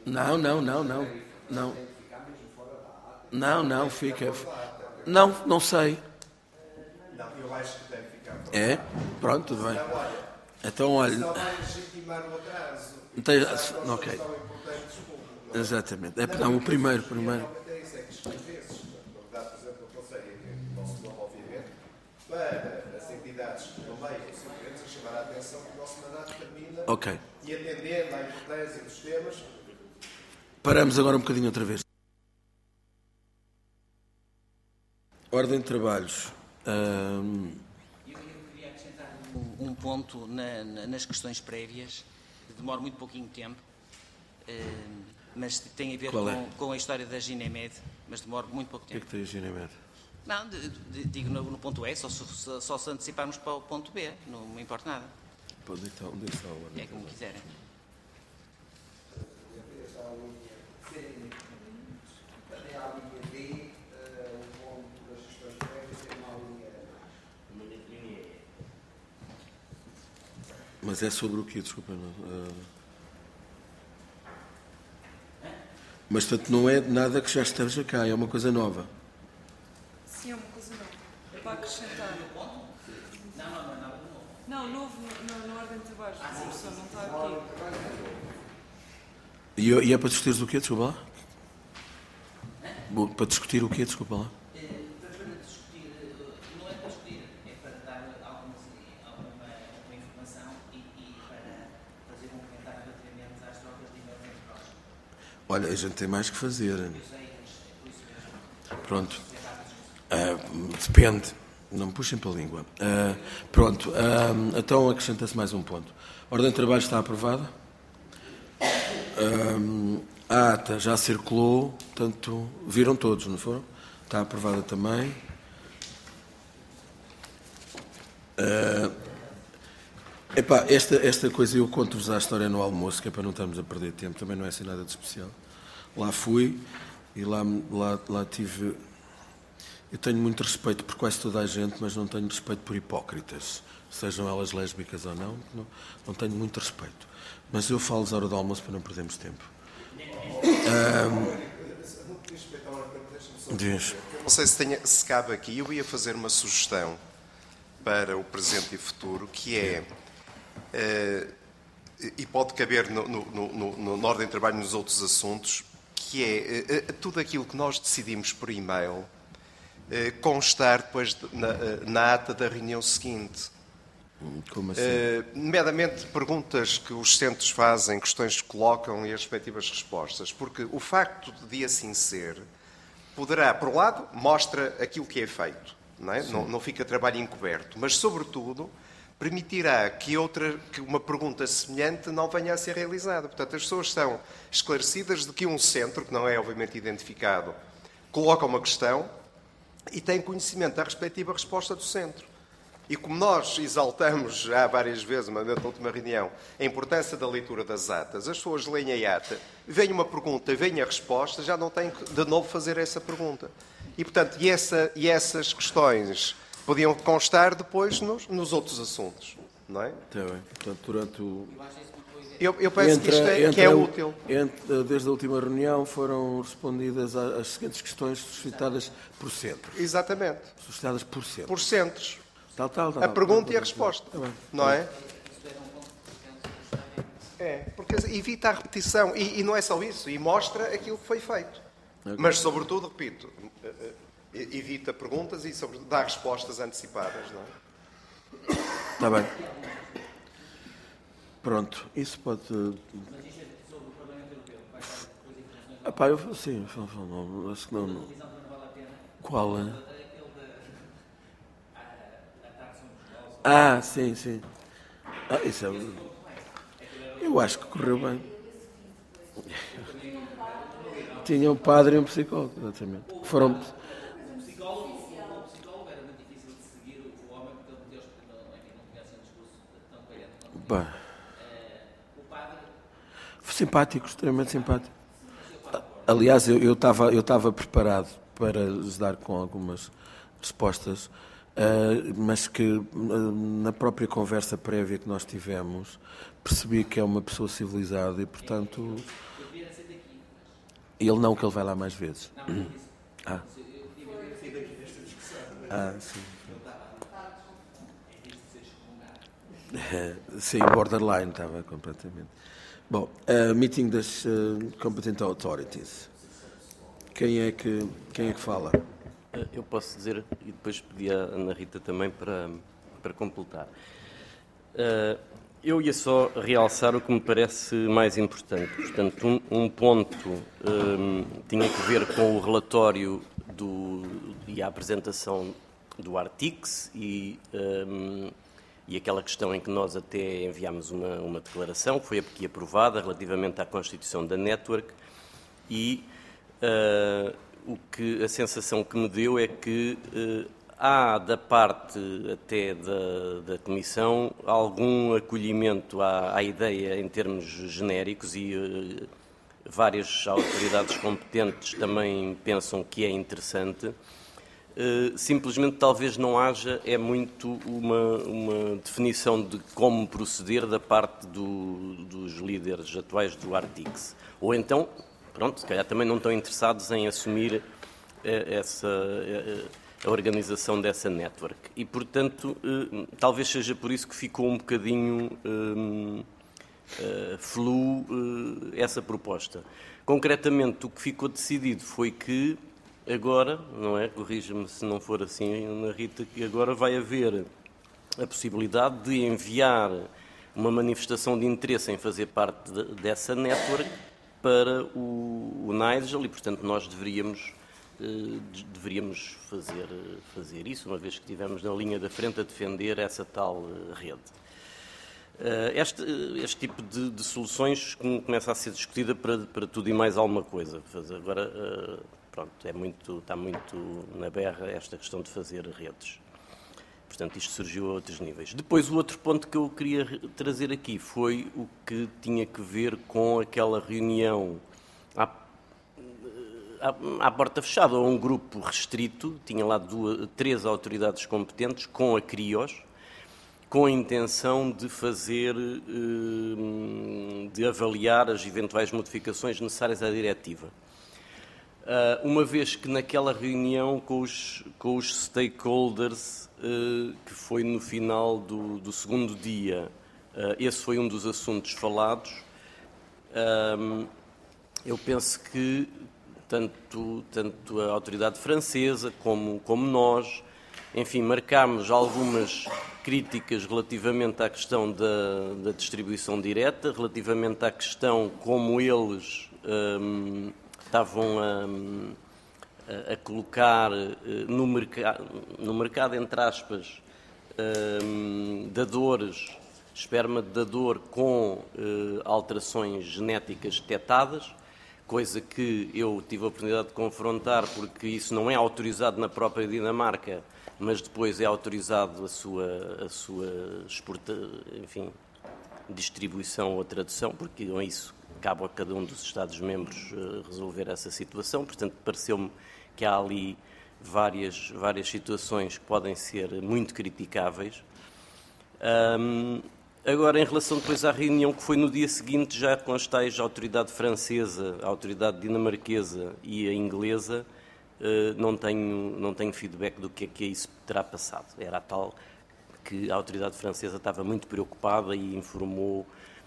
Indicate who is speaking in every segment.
Speaker 1: Não, não, não, não. Não, não, não, fica. Não, não sei.
Speaker 2: Não, eu acho que deve ficar para
Speaker 1: É? Pronto, tudo bem. Então, olha.
Speaker 2: Não vai legitimar o atraso.
Speaker 1: Ok.
Speaker 2: São importantes públicos.
Speaker 1: Exatamente. Não, o primeiro.
Speaker 2: É isso, é que escrevesses, na verdade, por exemplo, eu conselho o nosso nome, obviamente, para as entidades que nomeiam os suplentes a chamar a atenção que o nosso mandato termina
Speaker 1: Ok.
Speaker 2: e atendendo à importância dos temas.
Speaker 1: Paramos agora um bocadinho outra vez. Ordem de trabalhos.
Speaker 3: Eu queria acrescentar um ponto nas questões prévias, que demora muito pouquinho tempo, mas tem a ver com a história da Ginemed, mas demora muito pouco
Speaker 1: O que é
Speaker 3: tempo.
Speaker 1: que tem a Ginemed?
Speaker 3: Não, digo no ponto E, só se anteciparmos para o ponto B, não me importa nada.
Speaker 1: Onde está a ordem?
Speaker 3: É como quiserem.
Speaker 1: Mas é sobre o quê? Desculpa. Mas, portanto, não é nada que já esteja cá, é uma coisa nova.
Speaker 4: Sim, é uma coisa nova. É para acrescentar. Não, novo na ordem de trabalhos. A professor não está aqui.
Speaker 1: E é para discutir o quê? Desculpa lá. Para discutir o quê? Desculpa lá.
Speaker 3: Para discutir, não é para discutir, é para dar alguma informação e para fazer um comentário relativamente às trocas de e-mails entre nós.
Speaker 1: Olha, a gente tem mais que fazer. Pronto. Depende. Não me puxem pela língua. Pronto. Então acrescenta-se mais um ponto. A ordem de trabalho está aprovada. A ata já circulou, portanto, viram todos, não foram? Está aprovada também. Esta coisa eu conto-vos a história no almoço, que é para não estarmos a perder tempo, também não é assim nada de especial. Lá fui e lá tive... Eu tenho muito respeito por quase toda a gente, mas não tenho respeito por hipócritas, sejam elas lésbicas ou não, não tenho muito respeito. Mas eu falo-vos à hora do almoço para não perdermos tempo. Diz.
Speaker 2: Não sei se cabe aqui, eu ia fazer uma sugestão para o presente e futuro, que é, e pode caber na ordem de trabalho nos outros assuntos, que é tudo aquilo que nós decidimos por e-mail constar depois na ata da reunião seguinte.
Speaker 1: Como assim?
Speaker 2: Nomeadamente perguntas que os centros fazem, questões que colocam e as respectivas respostas. Porque o facto de assim ser poderá, por um lado, mostra aquilo que é feito, não é? Não fica trabalho encoberto, mas, sobretudo, permitirá que uma pergunta semelhante não venha a ser realizada. Portanto, as pessoas estão esclarecidas de que um centro, que não é obviamente identificado, coloca uma questão e tem conhecimento da respectiva resposta do centro. E como nós exaltamos já várias vezes, na última reunião, a importância da leitura das atas, as pessoas leem a ata, vem uma pergunta, vem a resposta, já não têm que de novo fazer essa pergunta. E, portanto, essas questões podiam constar depois nos outros assuntos, não é?
Speaker 1: Está bem. Portanto, durante o...
Speaker 2: Eu penso que isto é útil.
Speaker 1: Desde a última reunião foram respondidas as seguintes questões suscitadas por centro.
Speaker 2: Exatamente.
Speaker 1: Suscitadas por centro.
Speaker 2: Por centros.
Speaker 1: Tal.
Speaker 2: A pergunta e a resposta. Não é? É, porque evita a repetição. E não é só isso. E mostra aquilo que foi feito. Okay. Mas, sobretudo, repito, evita perguntas e dá respostas antecipadas. Não é?
Speaker 1: Está bem. Pronto. Isso pode...
Speaker 3: Mas isto é sobre o Parlamento Europeu. Vai dar depois informações.
Speaker 1: Sim, acho que não.
Speaker 3: A televisão não vale a pena.
Speaker 1: Qual é? Sim. Isso é... Eu acho que correu bem. Tinha um padre e um psicólogo, exatamente. Foram...
Speaker 3: O psicólogo era muito difícil de seguir o homem, porque Deus não conhece um discurso tão coerente.
Speaker 1: Bem.
Speaker 3: O padre...
Speaker 1: Simpático, extremamente simpático. Aliás, eu estava preparado para lhes dar com algumas respostas, mas que na própria conversa prévia que nós tivemos percebi que é uma pessoa civilizada e, portanto...
Speaker 3: Eu devia ser daqui
Speaker 1: Ele não, que ele vai lá mais vezes. Sim. Sim, borderline estava completamente. Bom, meeting das competent authorities. Quem é que fala?
Speaker 5: Eu posso dizer, e depois pedi à Ana Rita também para completar. Eu ia só realçar o que me parece mais importante. Portanto, um ponto tinha que ver com o relatório e a apresentação do Artix e aquela questão em que nós até enviámos uma declaração, que foi aqui aprovada, relativamente à constituição da network, e a sensação que me deu é que há, da parte até da Comissão, algum acolhimento à ideia em termos genéricos e várias autoridades competentes também pensam que é interessante. Simplesmente talvez não haja muito uma definição de como proceder da parte dos líderes atuais do Artix. Ou então, pronto, se calhar também não estão interessados em assumir a organização dessa network. E, portanto, talvez seja por isso que ficou um bocadinho flu essa proposta. Concretamente, o que ficou decidido foi que agora, não é? Corrija-me se não for assim, Ana Rita, que agora vai haver a possibilidade de enviar uma manifestação de interesse em fazer parte dessa network para o Nigel e, portanto, nós deveríamos fazer isso, uma vez que estivemos na linha da frente a defender essa tal rede. Este tipo de soluções começa a ser discutida para tudo e mais alguma coisa. Agora, pronto, está muito na berra esta questão de fazer redes. Portanto, isto surgiu a outros níveis. Depois, o outro ponto que eu queria trazer aqui foi o que tinha que ver com aquela reunião à porta fechada, ou um grupo restrito, tinha lá 3 autoridades competentes, com a CRIOS, com a intenção de de avaliar as eventuais modificações necessárias à diretiva. Uma vez que naquela reunião com os stakeholders, que foi no final do segundo dia, esse foi um dos assuntos falados, eu penso que tanto a autoridade francesa como nós, enfim, marcámos algumas críticas relativamente à questão da distribuição direta, relativamente à questão como eles estavam a colocar no mercado, entre aspas, dadores, esperma de dador com alterações genéticas detectadas, coisa que eu tive a oportunidade de confrontar, porque isso não é autorizado na própria Dinamarca, mas depois é autorizado a sua distribuição ou tradução, porque com isso cabe a cada um dos Estados-membros resolver essa situação. Portanto, pareceu-me que há ali várias situações que podem ser muito criticáveis. Agora, em relação depois à reunião que foi no dia seguinte, já com as tais a autoridade francesa, a autoridade dinamarquesa e a inglesa, não tenho feedback do que é isso terá passado. Era a tal que a autoridade francesa estava muito preocupada e informou,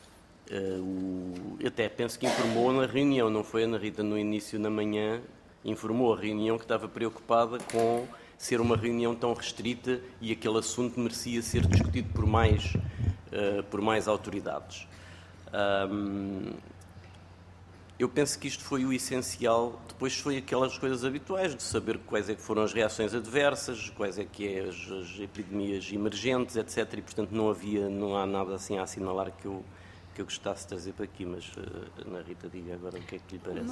Speaker 5: até penso que informou na reunião, não foi, Ana Rita, no início da manhã, informou a reunião que estava preocupada com ser uma reunião tão restrita e aquele assunto merecia ser discutido por mais autoridades. Eu penso que isto foi o essencial. Depois foi aquelas coisas habituais de saber quais é que foram as reações adversas, quais é que é as epidemias emergentes, etc. E, portanto, não há nada assim a assinalar que eu gostasse de trazer para aqui, mas Ana Rita, diga agora o que é que lhe parece.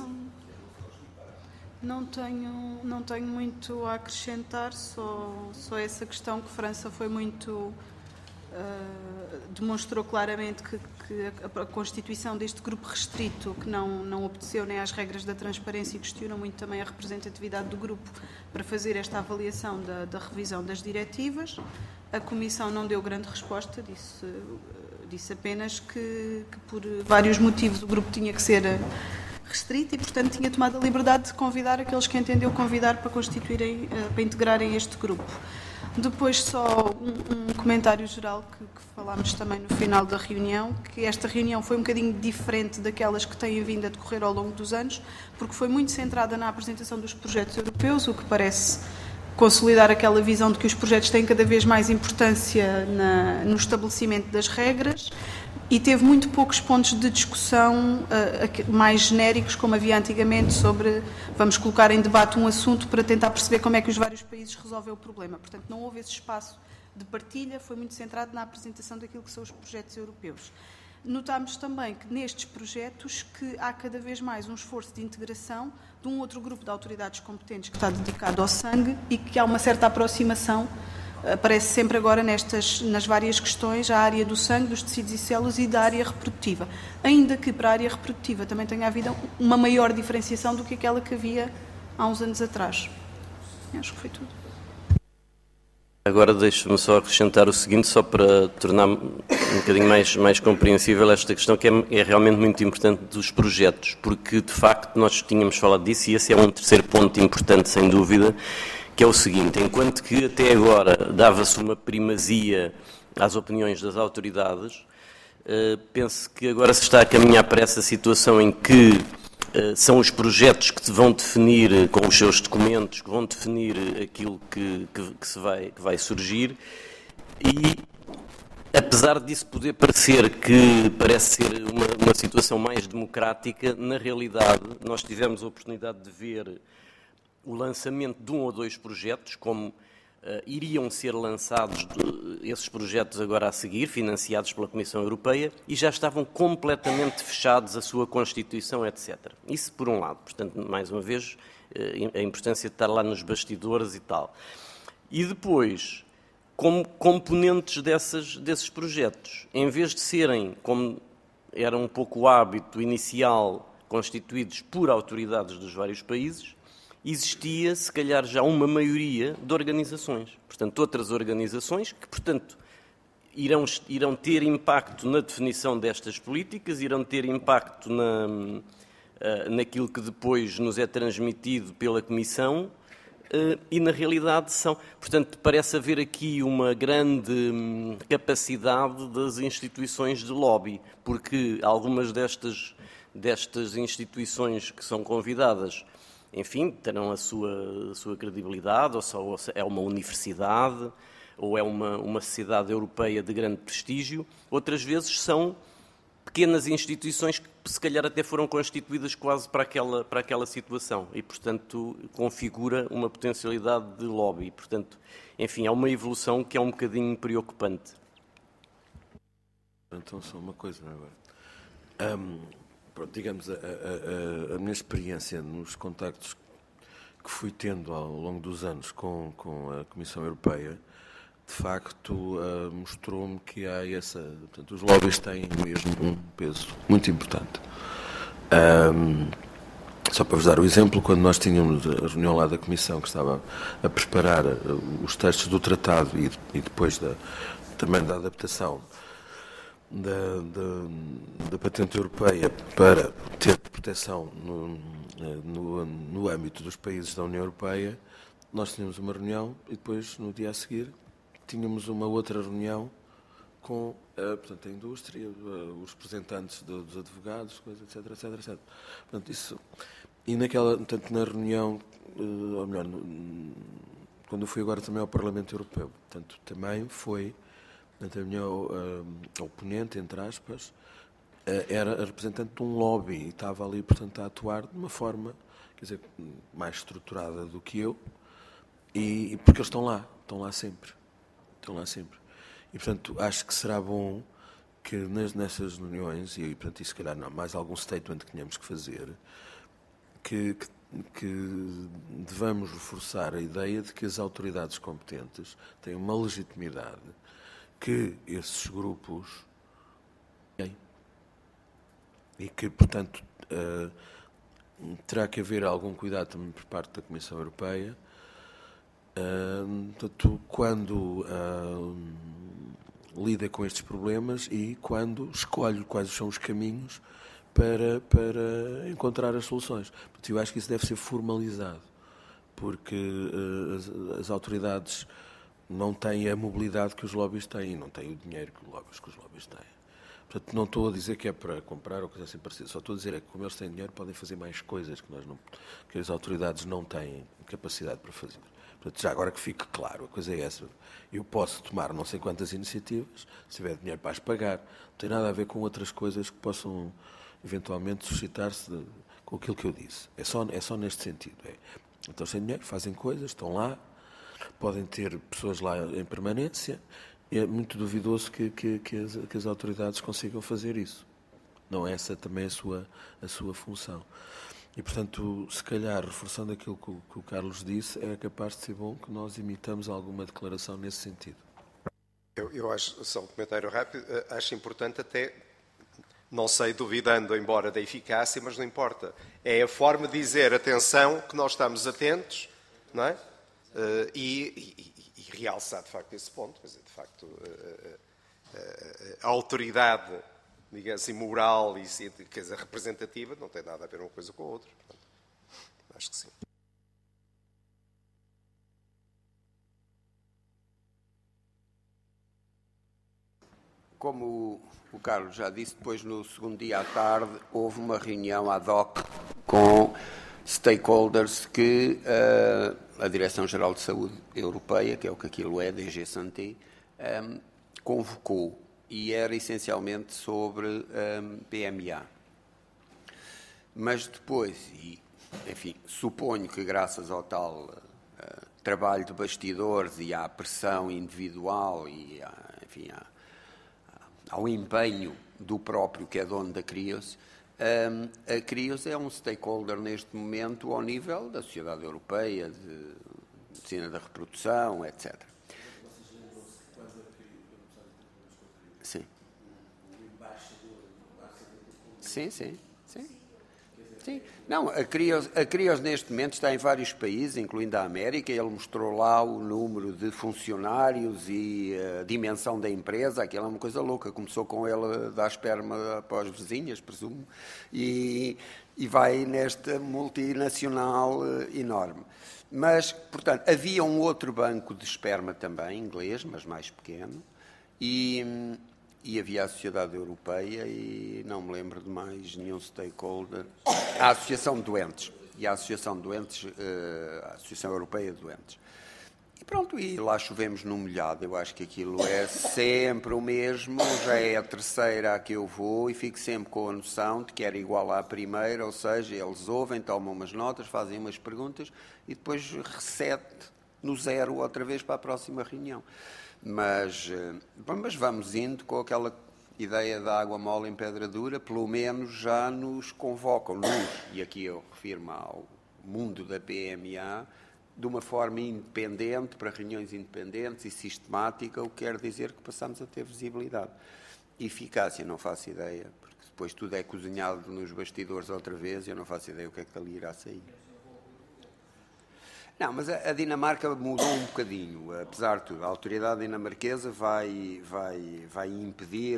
Speaker 4: Não tenho muito a acrescentar, só essa questão que França foi muito... demonstrou claramente que a constituição deste grupo restrito, que não obedeceu nem às regras da transparência e questiona muito também a representatividade do grupo para fazer esta avaliação da revisão das diretivas. A Comissão não deu grande resposta, disse apenas que por vários motivos o grupo tinha que ser restrito e, portanto, tinha tomado a liberdade de convidar aqueles que entendeu convidar para constituírem, para integrarem este grupo. Depois só um comentário geral que falámos também no final da reunião, que esta reunião foi um bocadinho diferente daquelas que têm vindo a decorrer ao longo dos anos, porque foi muito centrada na apresentação dos projetos europeus, o que parece consolidar aquela visão de que os projetos têm cada vez mais importância no estabelecimento das regras, e teve muito poucos pontos de discussão mais genéricos, como havia antigamente, sobre vamos colocar em debate um assunto para tentar perceber como é que os vários países resolvem o problema. Portanto, não houve esse espaço de partilha, foi muito centrado na apresentação daquilo que são os projetos europeus. Notámos também que nestes projetos que há cada vez mais um esforço de integração de um outro grupo de autoridades competentes que está dedicado ao sangue e que há uma certa aproximação, aparece sempre agora nas várias questões, a área do sangue, dos tecidos e células e da área reprodutiva. Ainda que para a área reprodutiva também tenha havido uma maior diferenciação do que aquela que havia há uns anos atrás. Acho que foi tudo.
Speaker 5: Agora deixe-me só acrescentar o seguinte, só para tornar um bocadinho mais compreensível esta questão, que é realmente muito importante dos projetos, porque de facto nós tínhamos falado disso e esse é um terceiro ponto importante, sem dúvida, que é o seguinte: enquanto que até agora dava-se uma primazia às opiniões das autoridades, penso que agora se está a caminhar para essa situação em que são os projetos que vão definir, com os seus documentos, que vão definir aquilo que vai surgir, e apesar disso poder parecer que parece ser uma situação mais democrática, na realidade nós tivemos a oportunidade de ver o lançamento de um ou dois projetos, como iriam ser lançados esses projetos agora a seguir, financiados pela Comissão Europeia, e já estavam completamente fechados a sua Constituição, etc. Isso por um lado. Portanto, mais uma vez, a importância de estar lá nos bastidores e tal. E depois, como componentes desses projetos, em vez de serem, como era um pouco o hábito inicial, constituídos por autoridades dos vários países, existia, se calhar, já uma maioria de organizações. Portanto, outras organizações que, portanto, irão ter impacto na definição destas políticas, irão ter impacto naquilo que depois nos é transmitido pela Comissão e, na realidade, são... Portanto, parece haver aqui uma grande capacidade das instituições de lobby, porque algumas destas instituições que são convidadas, enfim, terão a sua credibilidade, ou é uma universidade, ou é uma sociedade europeia de grande prestígio. Outras vezes são pequenas instituições que se calhar até foram constituídas quase para aquela situação e, portanto, configura uma potencialidade de lobby. Portanto, enfim, é uma evolução que é um bocadinho preocupante.
Speaker 1: Então, só uma coisa agora. Pronto, digamos, a minha experiência nos contactos que fui tendo ao longo dos anos com a Comissão Europeia, de facto, mostrou-me que há portanto, os lobbies têm mesmo um peso muito importante. Só para vos dar o exemplo, quando nós tínhamos a reunião lá da Comissão, que estava a preparar os textos do tratado e depois também da adaptação da patente europeia para ter proteção no âmbito dos países da União Europeia, nós tínhamos uma reunião e depois, no dia a seguir, tínhamos uma outra reunião com portanto, a indústria, os representantes dos advogados, etc. Portanto, isso, e portanto, na reunião, ou melhor, quando eu fui agora também ao Parlamento Europeu, portanto, também foi... A minha oponente, entre aspas, era a representante de um lobby e estava ali, portanto, a atuar de uma forma, quer dizer, mais estruturada do que eu, e porque eles estão lá sempre. E, portanto, acho que será bom que nessas reuniões, e, portanto, e se calhar não, mais algum statement que tenhamos que fazer, que devamos reforçar a ideia de que as autoridades competentes têm uma legitimidade que esses grupos têm e que, portanto, terá que haver algum cuidado também por parte da Comissão Europeia, portanto, quando lida com estes problemas e quando escolhe quais são os caminhos para encontrar as soluções. Portanto, eu acho que isso deve ser formalizado, porque as autoridades não têm a mobilidade que os lobbies têm, não têm o dinheiro que os lobbies têm. Portanto, não estou a dizer que é para comprar ou coisa assim parecida, só estou a dizer é que como eles têm dinheiro podem fazer mais coisas que as autoridades não têm capacidade para fazer. Portanto, já agora que fique claro, a coisa é essa. Eu posso tomar não sei quantas iniciativas, se tiver dinheiro para as pagar, não tem nada a ver com outras coisas que possam eventualmente suscitar-se com aquilo que eu disse. É só neste sentido. Então, sem dinheiro, fazem coisas, estão lá, podem ter pessoas lá em permanência. É muito duvidoso que as autoridades consigam fazer isso. Não é essa também a sua função. E, portanto, se calhar, reforçando aquilo que o Carlos disse, é capaz de ser bom que nós imitamos alguma declaração nesse sentido.
Speaker 2: Eu acho, só um comentário rápido, acho importante até, não sei, duvidando, embora da eficácia, mas não importa. É a forma de dizer, atenção, que nós estamos atentos, não é? E realçar, de facto, esse ponto. Quer dizer, de facto, a autoridade, digamos assim, moral e quer dizer, representativa não tem nada a ver uma coisa com a outra. Portanto, acho que sim.
Speaker 6: Como o Carlos já disse, depois no segundo dia à tarde houve uma reunião ad hoc com stakeholders que a Direção-Geral de Saúde Europeia, que é o que aquilo é, DG Santé, convocou, e era essencialmente sobre PMA. Mas depois, e, enfim, suponho que graças ao tal trabalho de bastidores e à pressão individual e, enfim, ao empenho do próprio que é dono da Crios, a Crios é um stakeholder neste momento ao nível da sociedade europeia, de medicina da reprodução, etc. Sim. Sim, sim, sim. Sim. Não, a Crios neste momento está em vários países, incluindo a América. Ele mostrou lá o número de funcionários e a dimensão da empresa. Aquilo é uma coisa louca. Começou com ele a dar esperma para as vizinhas, presumo, e vai nesta multinacional enorme. Mas, portanto, havia um outro banco de esperma também, inglês, mas mais pequeno, e havia a Sociedade Europeia e não me lembro de mais nenhum stakeholder. A Associação de Doentes. E a Associação de Doentes, a Associação Europeia de Doentes. E pronto, e lá chovemos no molhado. Eu acho que aquilo é sempre o mesmo, já é a terceira a que eu vou e fico sempre com a noção de que era igual à primeira, ou seja, eles ouvem, tomam umas notas, fazem umas perguntas e depois recete no zero outra vez para a próxima reunião. Mas vamos indo com aquela ideia da água mole em pedra dura, pelo menos já nos convocam, e aqui eu refiro-me ao mundo da PMA, de uma forma independente, para reuniões independentes e sistemática, o que quer dizer que passamos a ter visibilidade. Eficácia, não faço ideia, porque depois tudo é cozinhado nos bastidores outra vez e eu não faço ideia o que é que dali irá sair. Não, mas a Dinamarca mudou um bocadinho, apesar de tudo. A autoridade dinamarquesa vai impedir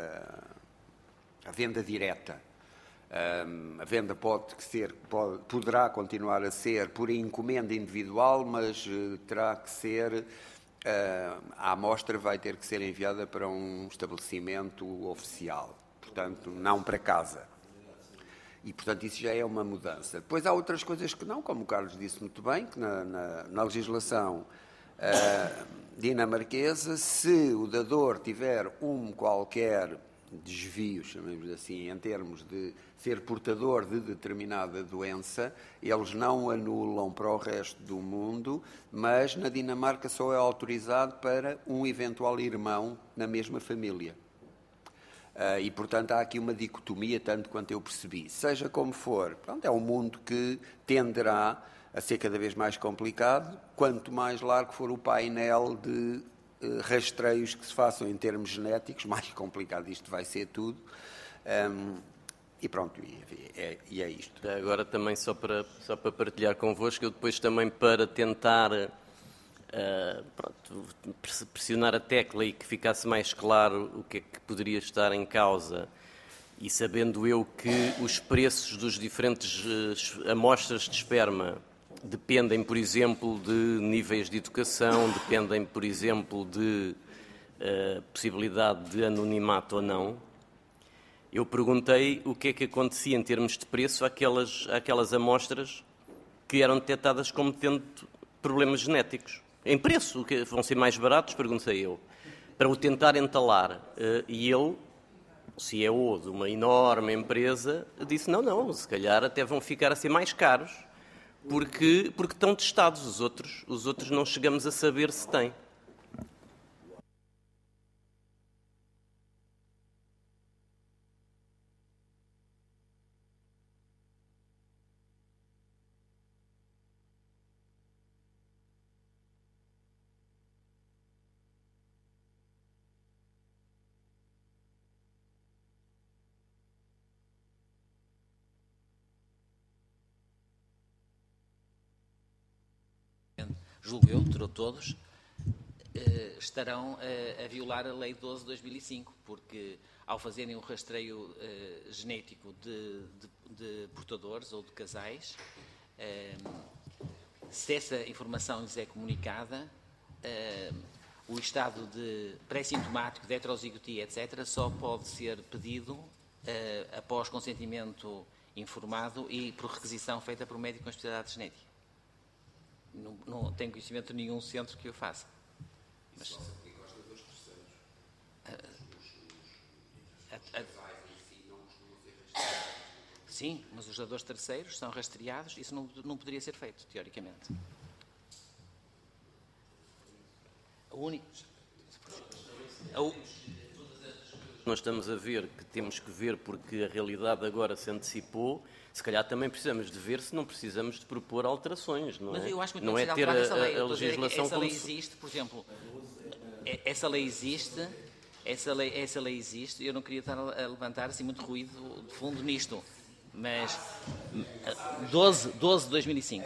Speaker 6: a venda direta. A venda poderá continuar a ser por encomenda individual, mas terá que ser, a amostra vai ter que ser enviada para um estabelecimento oficial, portanto, não para casa. E, portanto, isso já é uma mudança. Depois há outras coisas que não, como o Carlos disse muito bem, que na legislação dinamarquesa, se o dador tiver qualquer desvio, chamemos assim, em termos de ser portador de determinada doença, eles não anulam para o resto do mundo, mas na Dinamarca só é autorizado para um eventual irmão na mesma família. E, portanto, há aqui uma dicotomia, tanto quanto eu percebi. Seja como for, pronto, é um mundo que tenderá a ser cada vez mais complicado, quanto mais largo for o painel de rastreios que se façam em termos genéticos, mais complicado isto vai ser tudo. E pronto, e é isto.
Speaker 5: Agora também só para partilhar convosco, eu depois também para tentar pressionar a tecla e que ficasse mais claro o que é que poderia estar em causa e sabendo eu que os preços dos diferentes amostras de esperma dependem, por exemplo, de níveis de educação, dependem, por exemplo, de possibilidade de anonimato ou não, eu perguntei o que é que acontecia em termos de preço àquelas amostras que eram detectadas como tendo problemas genéticos. Em preço, que vão ser mais baratos, perguntei eu, para o tentar entalar. E ele, CEO de uma enorme empresa, disse, não, se calhar até vão ficar a ser mais caros, porque estão testados. Os outros não chegamos a saber se têm.
Speaker 3: Julgo eu, todos, estarão a violar a Lei 12 de 2005, porque ao fazerem um rastreio genético de portadores ou de casais, se essa informação lhes é comunicada, o estado de pré-sintomático, de heterozigotia, etc., só pode ser pedido após consentimento informado e por requisição feita por um médico com especialidade genética. Não tenho conhecimento de nenhum centro que o faça. Mas, só se aplica aos dadores terceiros. Sim, mas os dadores terceiros são rastreados, isso não poderia ser feito, teoricamente.
Speaker 5: Nós estamos a ver que temos que ver porque a realidade agora se antecipou. Se calhar também precisamos de ver se não precisamos de propor alterações, não é?
Speaker 3: Mas eu acho que
Speaker 5: não é ter a legislação
Speaker 3: essa lei existe, por exemplo, essa lei existe, eu não queria estar a levantar assim muito ruído de fundo nisto, mas 12 de 2005.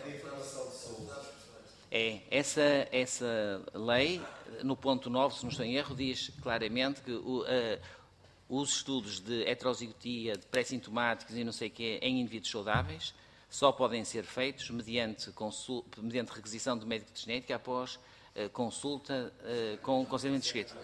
Speaker 3: Essa lei, no ponto 9, se não estou em erro, diz claramente que os estudos de heterozigotia, de pré-sintomáticos e não sei o quê, em indivíduos saudáveis, só podem ser feitos mediante requisição do médico de genética após consulta com conselhamento escrito.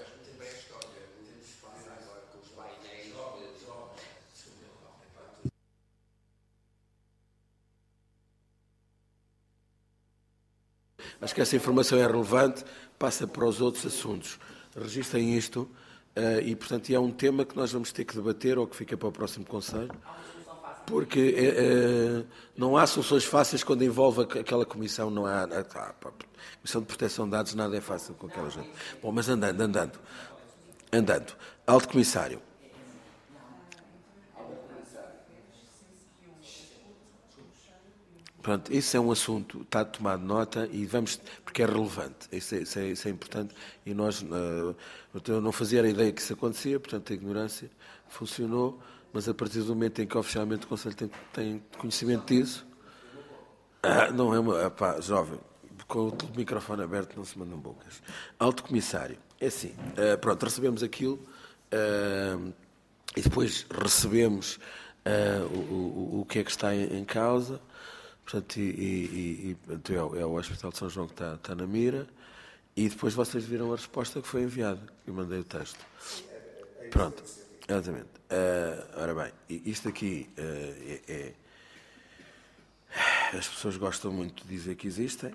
Speaker 1: Acho que essa informação é relevante, passa para os outros assuntos. Registrem isto. E, portanto, é um tema que nós vamos ter que debater ou que fica para o próximo Conselho, porque não há soluções fáceis quando envolve aquela comissão, não há. A Comissão de Proteção de Dados, nada é fácil com aquela gente. Bom, mas andando. Alto Comissário. Pronto, isso é um assunto, está tomado nota e vamos, porque é relevante, isso é importante e nós, eu não fazia a ideia que isso acontecia, portanto a ignorância funcionou, mas a partir do momento em que oficialmente o Conselho tem conhecimento disso, não é uma, jovem, com o microfone aberto não se mandam bocas. Alto Comissário, é assim, pronto, recebemos aquilo e depois recebemos o que é que está em causa. Portanto, é o Hospital de São João que está na mira e depois vocês viram a resposta que foi enviada. Eu mandei o texto. Pronto, exatamente. Ora bem, isto aqui as pessoas gostam muito de dizer que existem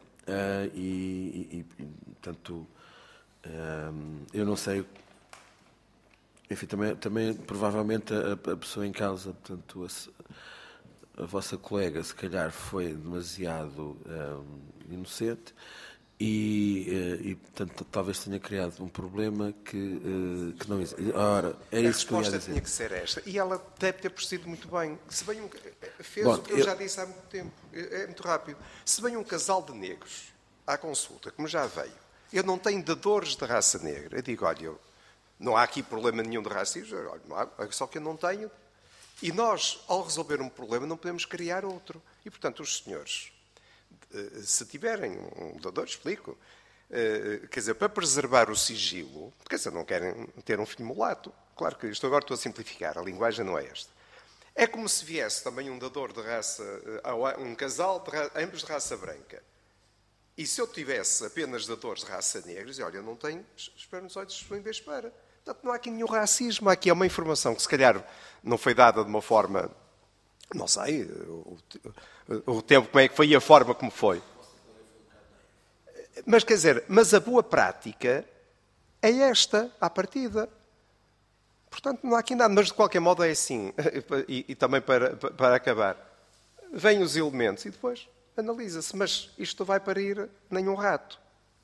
Speaker 1: portanto, eu não sei. Enfim, também provavelmente a pessoa em causa, portanto, a vossa colega, se calhar, foi demasiado inocente e, portanto, talvez tenha criado um problema que não existe. Ora, é isso que eu ia dizer.
Speaker 2: A resposta tinha que ser esta. E ela deve ter procedido muito bem. Se bem fez o que eu já disse há muito tempo. É muito rápido. Se vem um casal de negros à consulta, como já veio, eu não tenho dadores de raça negra. Eu digo, olha, não há aqui problema nenhum de racismo, só que eu não tenho. E nós, ao resolver um problema, não podemos criar outro. E, portanto, os senhores, se tiverem um dador, explico, quer dizer, para preservar o sigilo, quer dizer, não querem ter um filho mulato. claro que isto agora estou a simplificar, a linguagem não é esta. É como se viesse também um dador de raça, um casal, ambos de raça branca. E se eu tivesse apenas dadores de raça negra, dizia, olha, eu não tenho espermatozoides disponíveis para. Portanto, não há aqui nenhum racismo. Aqui é uma informação que se calhar não foi dada de uma forma, não sei, o tempo como é que foi e a forma como foi. Mas, quer dizer, mas a boa prática é esta, à partida. Portanto, não há aqui nada. Mas, de qualquer modo, é assim. E também para acabar. Vêm os elementos e depois analisa-se. Mas isto vai parir nenhum rato.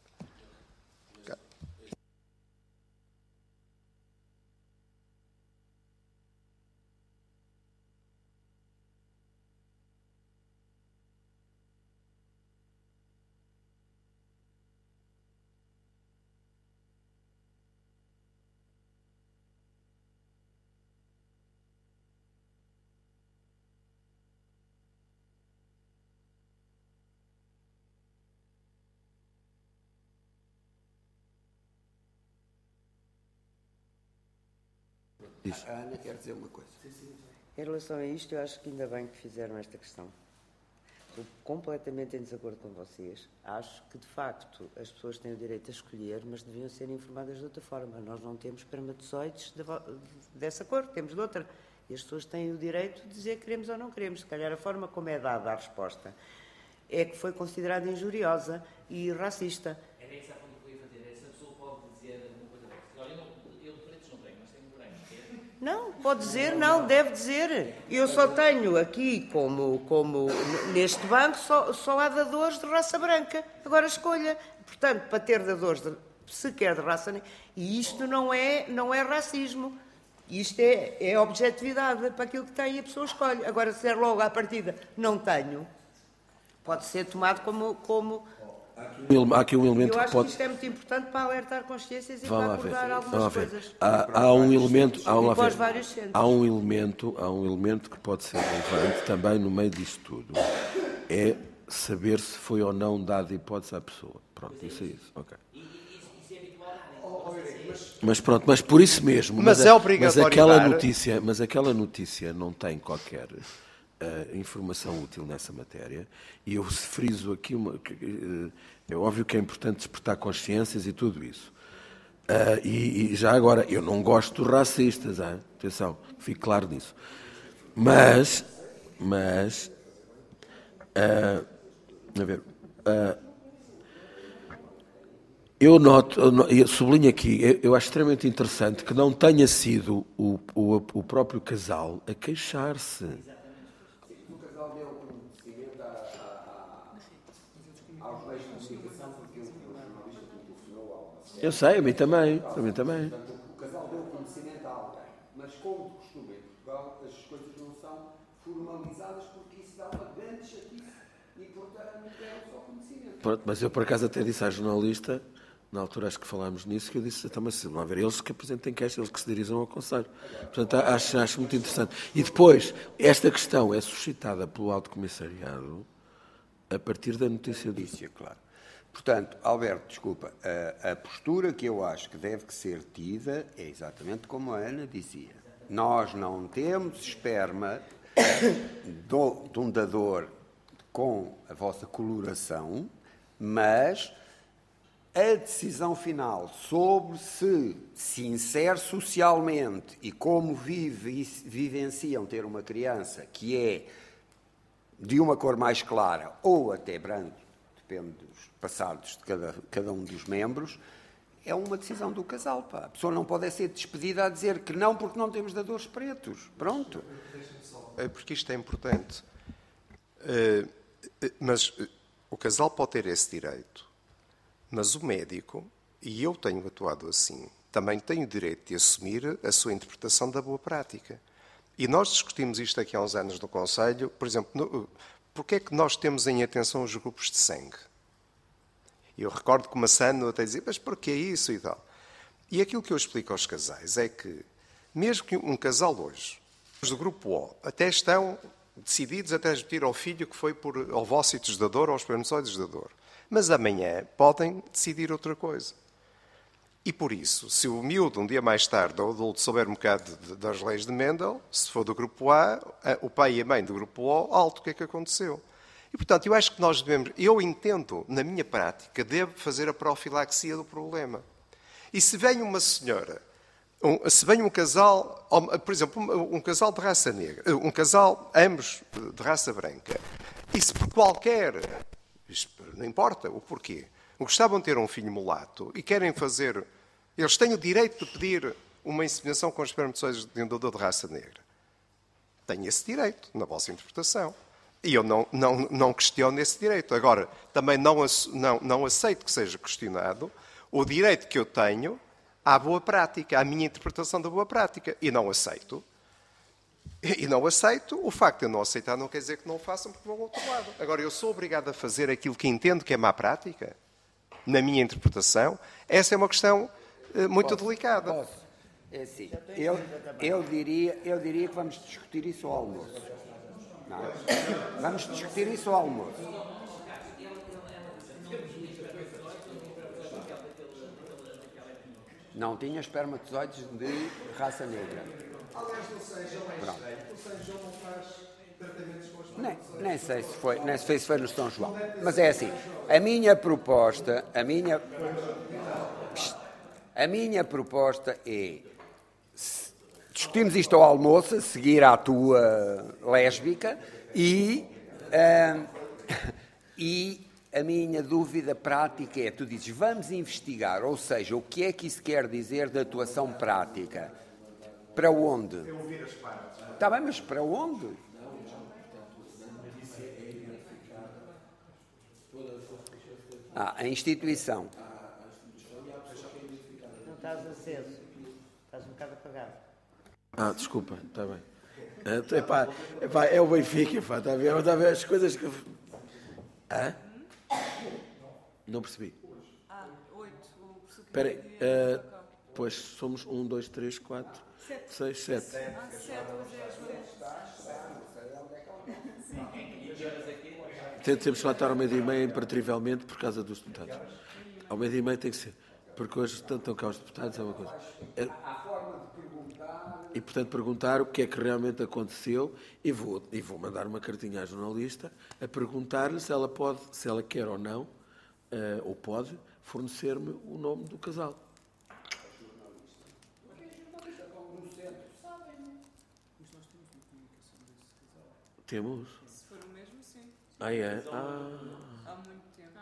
Speaker 6: A Ana quer dizer uma coisa.
Speaker 7: Em relação a isto, eu acho que ainda bem que fizeram esta questão. Estou completamente em desacordo com vocês. Acho que, de facto, as pessoas têm o direito a escolher, mas deviam ser informadas de outra forma. Nós não temos espermatozoides dessa cor, temos de outra. E as pessoas têm o direito de dizer que queremos ou não queremos. Se calhar a forma como é dada a resposta é que foi considerada injuriosa e racista.
Speaker 3: Era essa a pergunta que eu ia fazer. Essa pessoa pode dizer alguma coisa dessa. Olha, eu de pretos não tenho, mas tenho branco.
Speaker 7: Não, pode dizer, não, deve dizer. Eu só tenho aqui, como neste banco, só há dadores de raça branca. Agora escolha. Portanto, para ter dadores sequer de raça negra, e isto não é racismo. Isto é objetividade para aquilo que tem e a pessoa escolhe. Agora, se é logo à partida, não tenho, pode ser tomado como...
Speaker 1: Há aqui um elemento
Speaker 7: eu acho
Speaker 1: que pode...
Speaker 7: que isto é muito importante para alertar consciências e para acordar algumas coisas.
Speaker 1: Há um elemento, há um elemento que pode ser relevante também no meio disto tudo. É saber se foi ou não dada hipótese à pessoa. Pronto, isso é isso. Ok. Mas pronto, mas por isso mesmo.
Speaker 2: Mas é obrigatório
Speaker 1: mas aquela notícia não tem qualquer informação útil nessa matéria. E eu friso aqui é óbvio que é importante despertar consciências e tudo isso. E já agora, eu não gosto de racistas, atenção, fique claro nisso. Mas a ver, eu sublinho aqui, eu acho extremamente interessante que não tenha sido o próprio casal a queixar-se.
Speaker 6: O casal deu conhecimento aos meios de comunicação porque o jornalista que telefonou ao...
Speaker 1: Eu sei, a mim também.
Speaker 6: Portanto, o casal deu conhecimento a alguém, mas como de costume em Portugal, as coisas não são formalizadas porque isso dá uma grande chatice e, portanto, deram só conhecimento.
Speaker 1: Pronto, mas eu por acaso até disse à jornalista, na altura acho que falámos nisso, que eu disse, então, mas se não haver eles que apresentem queixa, eles que se dirijam ao Conselho. Portanto, acho muito interessante. E depois, esta questão é suscitada pelo Alto Comissariado a partir da notícia disso.
Speaker 6: Claro. Portanto, Alberto, desculpa, a postura que eu acho que deve ser tida é exatamente como a Ana dizia. Nós não temos esperma de um dador com a vossa coloração, mas a decisão final sobre se insere socialmente e como vivenciam ter uma criança que é de uma cor mais clara ou até branco, depende dos passados de cada um dos membros, é uma decisão do casal. Pá. A pessoa não pode ser despedida a dizer que não porque não temos dadores pretos. Pronto.
Speaker 2: Porque isto é importante. Mas o casal pode ter esse direito. Mas o médico, e eu tenho atuado assim, também tem o direito de assumir a sua interpretação da boa prática. E nós discutimos isto aqui há uns anos no Conselho, por exemplo, porque é que nós temos em atenção os grupos de sangue? Eu recordo que o Massano até dizia, mas porquê isso e tal? E aquilo que eu explico aos casais é que, mesmo que um casal hoje, os do grupo O, até estão decididos a transmitir ao filho que foi por ovócitos da dor ou espermatozoides da dor. Mas amanhã podem decidir outra coisa. E por isso, se o miúdo, um dia mais tarde, ou o adulto, souber um bocado das leis de Mendel, se for do grupo A, o pai e a mãe do grupo O, alto, o que é que aconteceu? E, portanto, eu acho que nós devemos, eu entendo, na minha prática, devo fazer a profilaxia do problema. E se vem uma senhora, se vem um casal, por exemplo, um casal de raça negra, um casal, ambos de raça branca, e se por qualquer, não importa o porquê, gostavam de ter um filho mulato e querem fazer, eles têm o direito de pedir uma inseminação com espermatozoides de um doador de raça negra. Têm esse direito, na vossa interpretação. E eu não questiono esse direito. Agora, também não aceito que seja questionado o direito que eu tenho à boa prática, à minha interpretação da boa prática. E não aceito. E não aceito. O facto de eu não aceitar não quer dizer que não o façam porque vão ao outro lado. Agora, eu sou obrigado a fazer aquilo que entendo que é má prática? Na minha interpretação, essa é uma questão muito delicada.
Speaker 6: Posso? É assim, eu diria que vamos discutir isso ao almoço. Não, vamos discutir isso ao almoço. Não tinha espermatozoides de raça negra.
Speaker 2: Aliás, no São João não faz tratamentos com as
Speaker 6: Nem sei se foi no São João. Mas é assim, a minha proposta é discutimos isto ao almoço, a seguir à tua lésbica, e a minha dúvida prática é, tu dizes, vamos investigar, ou seja, o que é que isso quer dizer de atuação prática? Para onde? Está bem, mas para onde? A instituição.
Speaker 7: Não estás aceso. Estás um bocado apagado.
Speaker 1: Desculpa, está bem. É o Benfica, está a ver as coisas que... Não percebi.
Speaker 4: 8.
Speaker 1: Espera aí. Pois somos 1, 2, 3, 4, 6, 7.
Speaker 4: 7,
Speaker 1: Temos que lá estar ao 12h30 imperativamente por causa dos deputados. Ao 12h30 tem que ser. Porque hoje estão cá os deputados, é uma coisa. E, portanto, perguntar o que é que realmente aconteceu e vou mandar uma cartinha à jornalista a perguntar-lhe se ela quer ou não, ou pode, fornecer-me o nome do casal. Temos?
Speaker 4: Se for o mesmo, sim.
Speaker 1: É?
Speaker 4: Há muito tempo.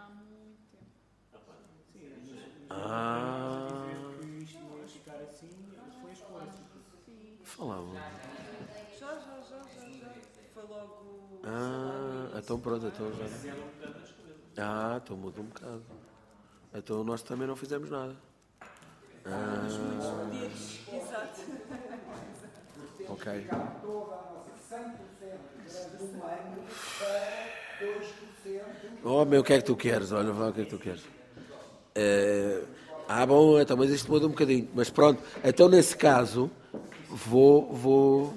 Speaker 1: Falavam.
Speaker 4: Já. Foi logo...
Speaker 1: Então pronto, então já. Então muda um bocado. Então nós também não fizemos nada.
Speaker 4: Exato.
Speaker 1: Ok. Meu, o que é que tu queres? Olha, o que é que tu queres? Bom, então, mas isto muda um bocadinho. Mas pronto, então nesse caso, vou...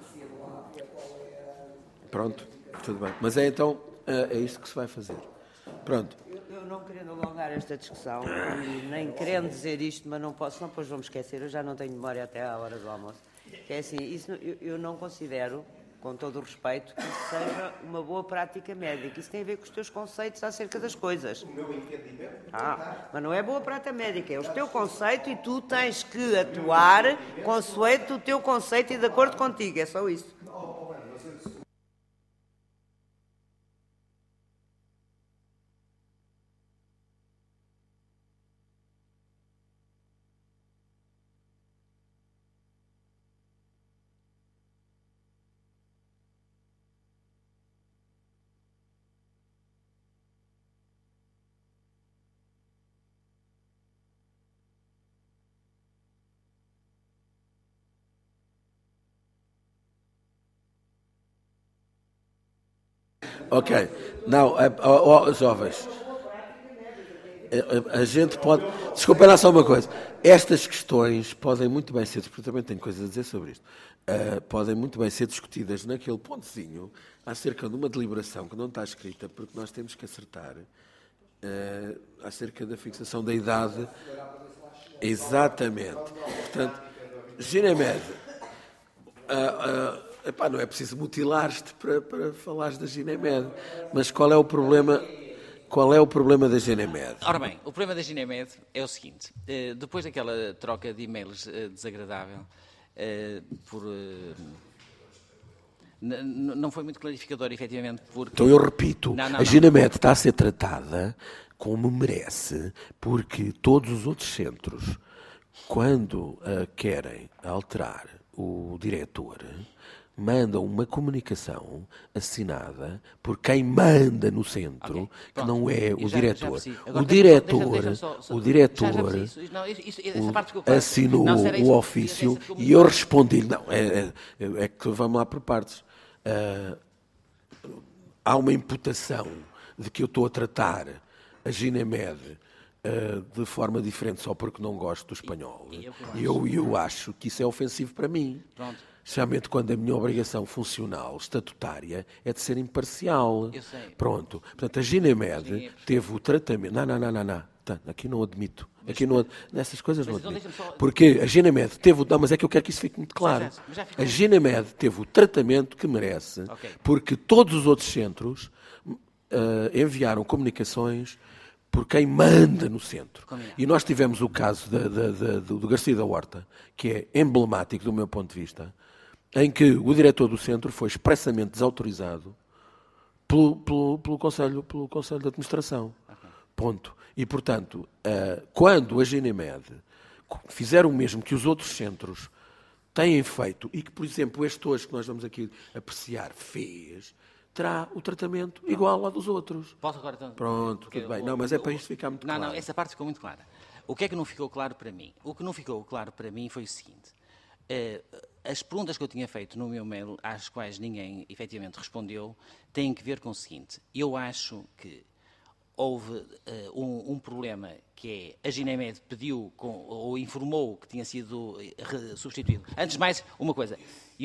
Speaker 1: Pronto, tudo bem. Mas então, é isto que se vai fazer. Pronto.
Speaker 7: Eu não querendo alongar esta discussão, e nem querendo dizer isto, mas não posso, não, pois vou-me esquecer, eu já não tenho memória até à hora do almoço. Que é assim, isso, eu não considero, com todo o respeito, que isso seja uma boa prática médica. Isso tem a ver com os teus conceitos acerca das coisas. O meu entendimento. Mas não é boa prática médica, é o teu conceito e tu tens que atuar consoante o teu conceito e de acordo contigo, é só isso.
Speaker 1: Ok. Não, jovens. A gente pode... Desculpem lá só uma coisa. Estas questões podem muito bem ser... Porque também tenho coisas a dizer sobre isto. Podem muito bem ser discutidas naquele pontozinho acerca de uma deliberação que não está escrita, porque nós temos que acertar acerca da fixação da idade Exatamente. Portanto, Ginemed, não é preciso mutilar-te para falares da Ginemed, mas qual é o problema da Ginemed?
Speaker 3: Ora bem, o problema da Ginemed é o seguinte. Depois daquela troca de e-mails desagradável, não foi muito clarificador, efetivamente, porque...
Speaker 1: Então eu repito, a Ginemed está a ser tratada como merece, porque todos os outros centros, quando querem alterar o diretor, mandam uma comunicação assinada por quem manda no centro, que não é o diretor. O diretor assinou o ofício e eu respondi-lhe, não, é que vamos lá por partes. Há uma imputação de que eu estou a tratar a Ginemed de forma diferente só porque não gosto do espanhol. E eu acho que isso é ofensivo para mim.
Speaker 3: Pronto.
Speaker 1: Especialmente quando a minha obrigação funcional, estatutária, é de ser imparcial.
Speaker 3: Eu sei.
Speaker 1: Pronto. Portanto, a Ginemed teve o tratamento... Não. Aqui não admito. Nessas coisas não admito. Porque a Ginemed teve o... Não, mas é que eu quero que isso fique muito claro. A Ginemed teve o tratamento que merece, porque todos os outros centros enviaram comunicações por quem manda no centro. E nós tivemos o caso do Garcia da Horta, que é emblemático do meu ponto de vista, em que o diretor do centro foi expressamente desautorizado pelo Conselho de Administração. Ponto. E, portanto, quando a Ginemed fizer o mesmo que os outros centros têm feito, e que, por exemplo, este hoje que nós vamos aqui apreciar fez, terá o tratamento igual ao dos outros.
Speaker 3: Posso agora... Então,
Speaker 1: pronto, tudo bem. Não, mas é para isto ficar muito claro.
Speaker 3: Não, essa parte ficou muito clara. O que é que não ficou claro para mim? O que não ficou claro para mim foi o seguinte. As perguntas que eu tinha feito no meu mail, às quais ninguém efetivamente respondeu, têm que ver com o seguinte. Eu acho que houve um problema que é a Ginemed pediu ou informou que tinha sido substituído. Antes de mais, uma coisa.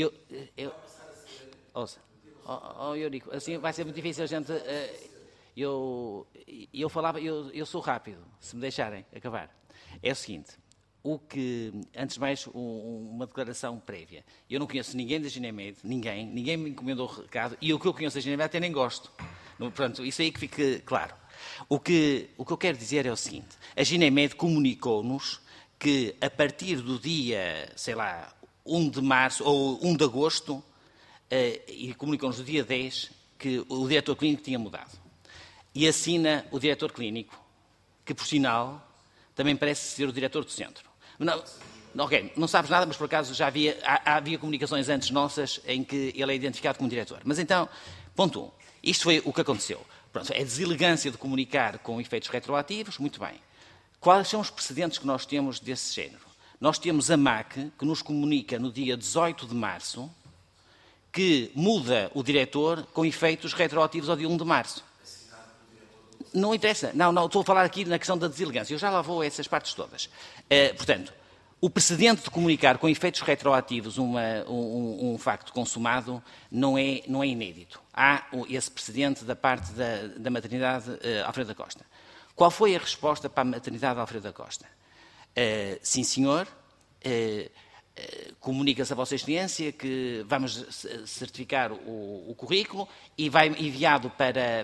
Speaker 3: Ouça. Eurico, assim vai ser muito difícil a gente... Eu sou rápido, se me deixarem acabar. É o seguinte, antes de mais, uma declaração prévia. Eu não conheço ninguém da Ginemed, ninguém me encomendou o recado, e o que eu conheço da Ginemed até nem gosto. Portanto, isso aí que fique claro. O que eu quero dizer é o seguinte, a Ginemed comunicou-nos que a partir do dia, 1 de março ou 1 de agosto, e comunicou-nos no dia 10 que o diretor clínico tinha mudado. E assina o diretor clínico, que, por sinal, também parece ser o diretor do centro. Não sabes nada, mas por acaso já havia comunicações antes nossas em que ele é identificado como diretor. Mas então, ponto 1. Isto foi o que aconteceu. Pronto, é deselegância de comunicar com efeitos retroativos, muito bem. Quais são os precedentes que nós temos desse género? Nós temos a MAC, que nos comunica no dia 18 de março, que muda o diretor com efeitos retroativos ao dia 1 de março. Não interessa. Não, estou a falar aqui na questão da deselegância. Eu já lá vou a essas partes todas. Portanto, o precedente de comunicar com efeitos retroativos um facto consumado não é inédito. Há esse precedente da parte da maternidade Alfredo da Costa. Qual foi a resposta para a maternidade Alfredo da Costa? Sim, senhor. Comunica-se a Vossa Excelência que vamos certificar o currículo e vai enviado para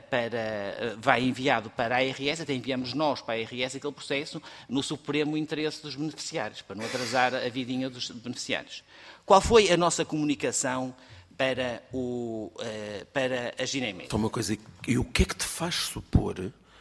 Speaker 3: a ARS, até enviamos nós para a ARS aquele processo no supremo interesse dos beneficiários, para não atrasar a vidinha dos beneficiários. Qual foi a nossa comunicação para a Ginemed?
Speaker 1: Então, uma coisa, e o que é que te faz supor,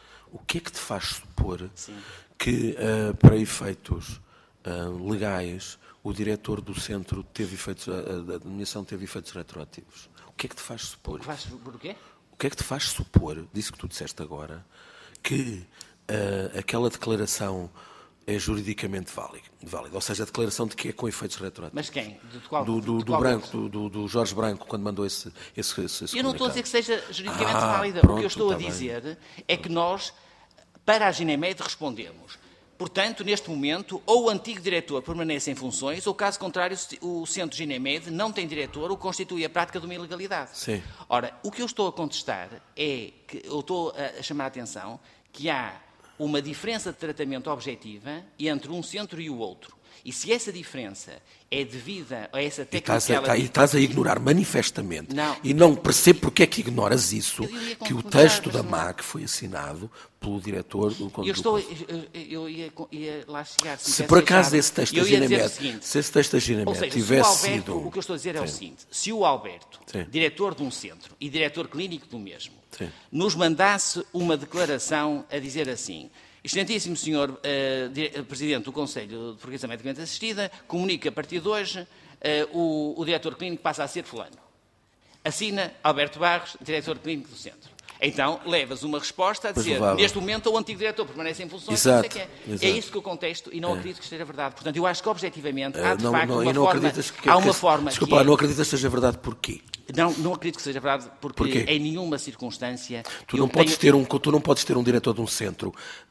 Speaker 1: Sim. Que para efeitos legais o diretor do centro teve efeitos, a nomeação teve efeitos retroativos? O que é que te faz supor?
Speaker 3: O quê?
Speaker 1: O que é que te faz supor, disso que tu disseste agora, que aquela declaração é juridicamente válida? Ou seja, a declaração de que é com efeitos retroativos.
Speaker 3: Mas quem? De qual?
Speaker 1: Do Jorge Branco, quando mandou esse
Speaker 3: Eu não estou a dizer que seja juridicamente válida.
Speaker 1: Pronto,
Speaker 3: o que eu estou a dizer é que nós, para a Ginemed, respondemos. Portanto, neste momento, ou o antigo diretor permanece em funções, ou, caso contrário, o Centro Ginemed não tem diretor, o que constitui a prática de uma ilegalidade.
Speaker 1: Sim.
Speaker 3: Ora, o que eu estou a contestar é que eu estou a chamar a atenção que há uma diferença de tratamento objetiva entre um centro e o outro. E se essa diferença é devida a essa técnica...
Speaker 1: E estás a ignorar manifestamente. Não. E não percebo porque é que ignoras isso, que o texto da MAC foi assinado pelo diretor do Conselho.
Speaker 3: Eu ia lá chegar.
Speaker 1: Se por acaso esse texto da Ginemet, se esse texto da Ginemet tivesse sido...
Speaker 3: O que eu estou a dizer é o seguinte, se o Alberto, diretor de um centro e diretor clínico do mesmo, nos mandasse uma declaração a dizer assim... Excelentíssimo Senhor Presidente do Conselho de Freguesia Medicamente Assistida, comunica a partir de hoje o diretor clínico passa a ser fulano. Assina Alberto Barros, diretor clínico do centro. Então, levas uma resposta a dizer, neste momento o antigo diretor permanece em funções, não sei o que é. É isso que eu contesto e não acredito que esteja verdade. Portanto, eu acho que objetivamente há de facto uma forma...
Speaker 1: Desculpa, não acreditas que seja verdade porquê?
Speaker 3: Não acredito que seja verdade, porque em nenhuma circunstância...
Speaker 1: Tu não podes ter um diretor de um centro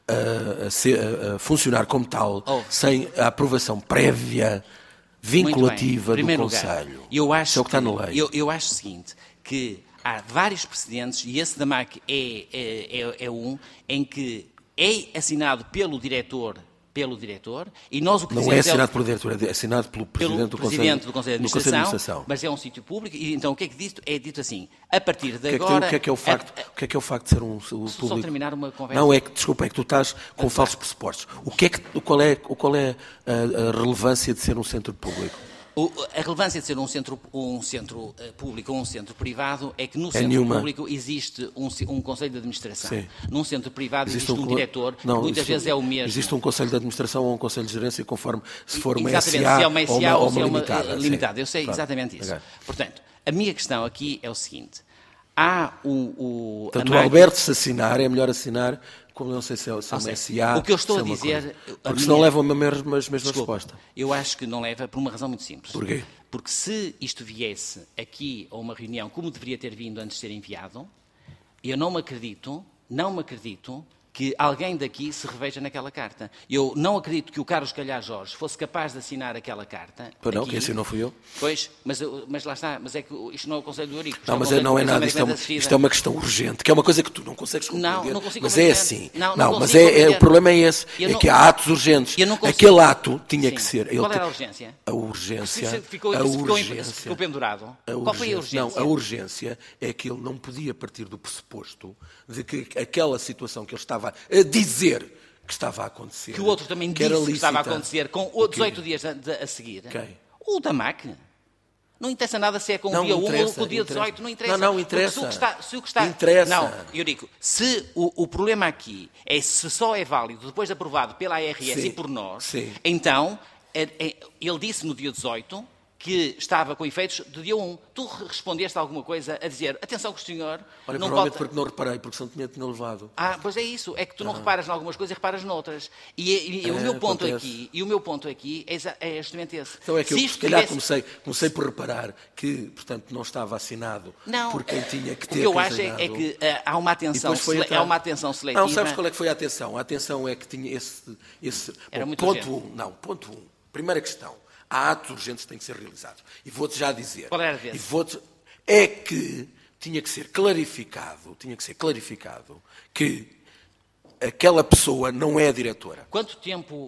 Speaker 1: a funcionar como tal, sem a aprovação prévia, vinculativa do Conselho. Isso é o que está na lei.
Speaker 3: Eu acho o seguinte, que há vários precedentes, e esse da MAC é um, em que é assinado pelo diretor, e nós o que
Speaker 1: não é assinado pelo diretor, é assinado pelo Presidente do Conselho de Administração,
Speaker 3: mas é um sítio público, e então o que é que diz? É dito assim, a partir de agora...
Speaker 1: O que é o facto de ser um público?
Speaker 3: Só terminar uma conversa.
Speaker 1: Não, desculpa, é que tu estás com falsos pressupostos. Qual é a relevância de ser um centro público?
Speaker 3: A relevância de ser um centro público ou um centro privado é que no centro público existe um conselho de administração. Sim. Num centro privado existe um diretor, que muitas vezes é o mesmo.
Speaker 1: Existe um conselho de administração ou um conselho de gerência, conforme se for uma SA,
Speaker 3: se é uma SA ou se é uma
Speaker 1: limitada.
Speaker 3: Eu sei exatamente isso. Portanto, a minha questão aqui é o seguinte. Há
Speaker 1: Portanto, o Alberto, se assinar, é melhor assinar, como não sei se é uma SA...
Speaker 3: O que eu estou a dizer...
Speaker 1: Porque senão leva a mesma resposta.
Speaker 3: Eu acho que não leva por uma razão muito simples.
Speaker 1: Porquê?
Speaker 3: Porque se isto viesse aqui a uma reunião, como deveria ter vindo antes de ser enviado, eu não me acredito que alguém daqui se reveja naquela carta. Eu não acredito que o Carlos Calhar Jorge fosse capaz de assinar aquela carta.
Speaker 1: Pois não, quem assinou fui eu.
Speaker 3: Pois, mas lá está, mas é que isto não é o Conselho do Eurico.
Speaker 1: Não, mas não é nada, isto é uma questão urgente, que é uma coisa que tu não consegues compreender.
Speaker 3: Não consigo
Speaker 1: mas
Speaker 3: compreender.
Speaker 1: É assim. O problema é esse, é que há atos urgentes. Aquele ato tinha que ser...
Speaker 3: Qual era a urgência?
Speaker 1: A urgência...
Speaker 3: Ficou pendurado. Qual foi a urgência?
Speaker 1: Não, a urgência é que ele não podia partir do pressuposto de que aquela situação que ele estava a dizer que estava a acontecer...
Speaker 3: Que o outro também disse que estava a acontecer com 18 dias a seguir.
Speaker 1: Quem?
Speaker 3: O da MAC. Não interessa nada se é com o dia 1 ou com o dia 18, não interessa.
Speaker 1: Não interessa.
Speaker 3: Se o que está...
Speaker 1: Interessa.
Speaker 3: Não, eu digo, se o problema aqui é se só é válido depois de aprovado pela ARS e por nós, então, ele disse no dia 18... que estava com efeitos do dia 1. Tu respondeste alguma coisa a dizer, atenção que o senhor...
Speaker 1: Olha, provavelmente porque não reparei, porque senão tinha levado.
Speaker 3: Pois é isso, é que tu não reparas em algumas coisas e reparas noutras. E o meu ponto aqui é justamente esse.
Speaker 1: Então é que eu, se calhar, comecei por reparar que, portanto, não estava assinado por quem tinha que ter.
Speaker 3: O que eu acho é que há uma atenção seletiva.
Speaker 1: Não, sabes qual é que foi a atenção? A atenção é que tinha esse
Speaker 3: Era muito
Speaker 1: ponto 1. Ponto 1. Primeira questão. Há atos urgentes que têm que ser realizados. E vou-te já dizer.
Speaker 3: Qual era a vez?
Speaker 1: É que tinha que ser clarificado que aquela pessoa não é a diretora.
Speaker 3: Quanto tempo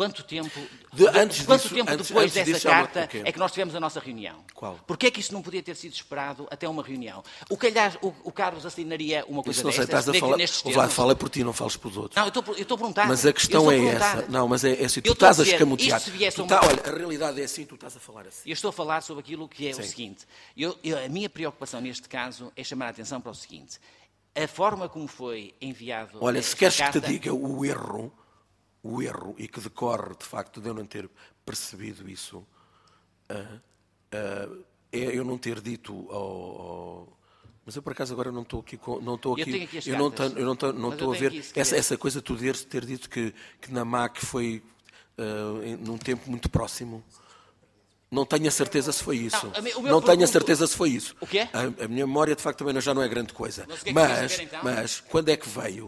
Speaker 3: depois dessa carta é que nós tivemos a nossa reunião?
Speaker 1: Qual?
Speaker 3: Porquê é que isso não podia ter sido esperado até uma reunião? O Carlos assinaria uma coisa destas?
Speaker 1: Estás a falar, fala por ti, não fales pelos outros.
Speaker 3: Não, eu estou a perguntar.
Speaker 1: Mas a questão é essa. Não, mas é assim, tu estás a escamotear. Olha, a realidade é assim, tu estás a falar assim.
Speaker 3: Eu estou a falar sobre aquilo que é o seguinte. A minha preocupação neste caso é chamar a atenção para o seguinte. A forma como foi enviado...
Speaker 1: Olha, se queres que te diga o erro, e que decorre, de facto, de eu não ter percebido isso, é eu não ter dito mas eu, por acaso, agora não estou aqui... Eu não estou a ver essa coisa, tu ter dito que na MAC foi num tempo muito próximo. Não tenho a certeza se foi isso. Não tenho a certeza se foi isso.
Speaker 3: O quê?
Speaker 1: A minha memória, de facto, também já não é grande coisa. Mas quando é que veio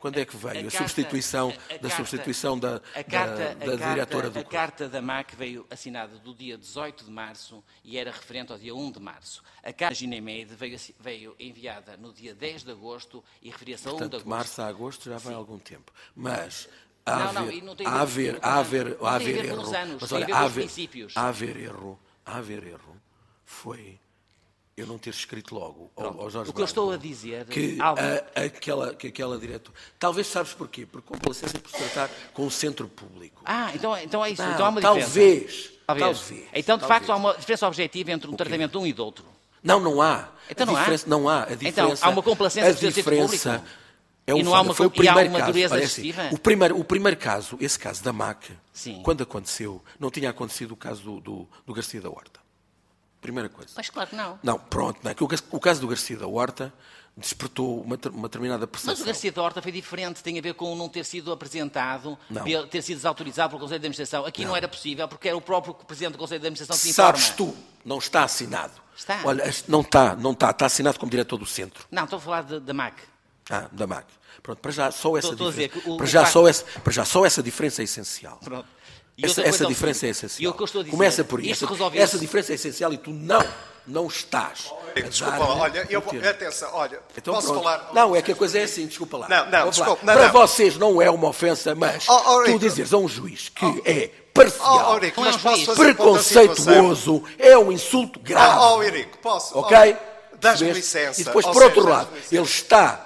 Speaker 1: Quando é que veio a substituição da diretora do
Speaker 3: A carta da MAC veio assinada do dia 18 de março e era referente ao dia 1 de março. A carta da Ginemed veio enviada no dia 10 de agosto e referia-se a 1 de agosto.
Speaker 1: De março a agosto já vai há algum tempo. Mas
Speaker 3: há haver
Speaker 1: erro. Mas olha, há haver erro foi eu não ter escrito logo ao Jorge
Speaker 3: o que eu estou a dizer
Speaker 1: que aquela diretora... Talvez sabes porquê? Porque complacência por se tratar com o centro público.
Speaker 3: Então é isso.
Speaker 1: Não,
Speaker 3: então há uma diferença.
Speaker 1: Talvez.
Speaker 3: Então, de facto, há uma diferença objetiva entre um tratamento de um e do outro.
Speaker 1: Não há.
Speaker 3: Então
Speaker 1: não há. A diferença,
Speaker 3: então, há uma complacência do centro público.
Speaker 1: É um
Speaker 3: e não há uma,
Speaker 1: foi o primeiro
Speaker 3: uma
Speaker 1: caso.
Speaker 3: dureza
Speaker 1: Assim, o primeiro caso, esse caso da MAC, quando aconteceu, não tinha acontecido o caso do Garcia da Horta. Primeira coisa.
Speaker 3: Mas claro que não.
Speaker 1: Não, pronto. Não é? Que o caso do Garcia da Horta despertou uma determinada percepção.
Speaker 3: Mas o Garcia da Horta foi diferente. Tem a ver com não ter sido apresentado, ter sido desautorizado pelo Conselho de Administração. Aqui não era possível, porque era o próprio Presidente do Conselho de Administração que informa.
Speaker 1: Sabes tu, não está assinado.
Speaker 3: Está.
Speaker 1: Olha, não está. Está assinado como diretor do centro.
Speaker 3: Não, estou a falar da MAC.
Speaker 1: Da MAC. Pronto, para já só essa
Speaker 3: diferença.
Speaker 1: Para já só essa diferença é essencial.
Speaker 3: Pronto.
Speaker 1: Essa diferença é essencial.
Speaker 3: E o que eu estou a dizer,
Speaker 1: começa por isso. Essa diferença é essencial e tu não estás.
Speaker 2: Desculpa lá, olha, atenção, olha,
Speaker 1: então,
Speaker 2: posso falar?
Speaker 1: Não, é que a coisa é assim, desculpa lá.
Speaker 2: Não, desculpa.
Speaker 1: Para vocês não é uma ofensa, mas tu dizes a um juiz que é parcial, preconceituoso, é um insulto grave.
Speaker 2: Eurico, posso?
Speaker 1: Ok?
Speaker 2: Dás-me licença.
Speaker 1: E depois, por outro lado, ele está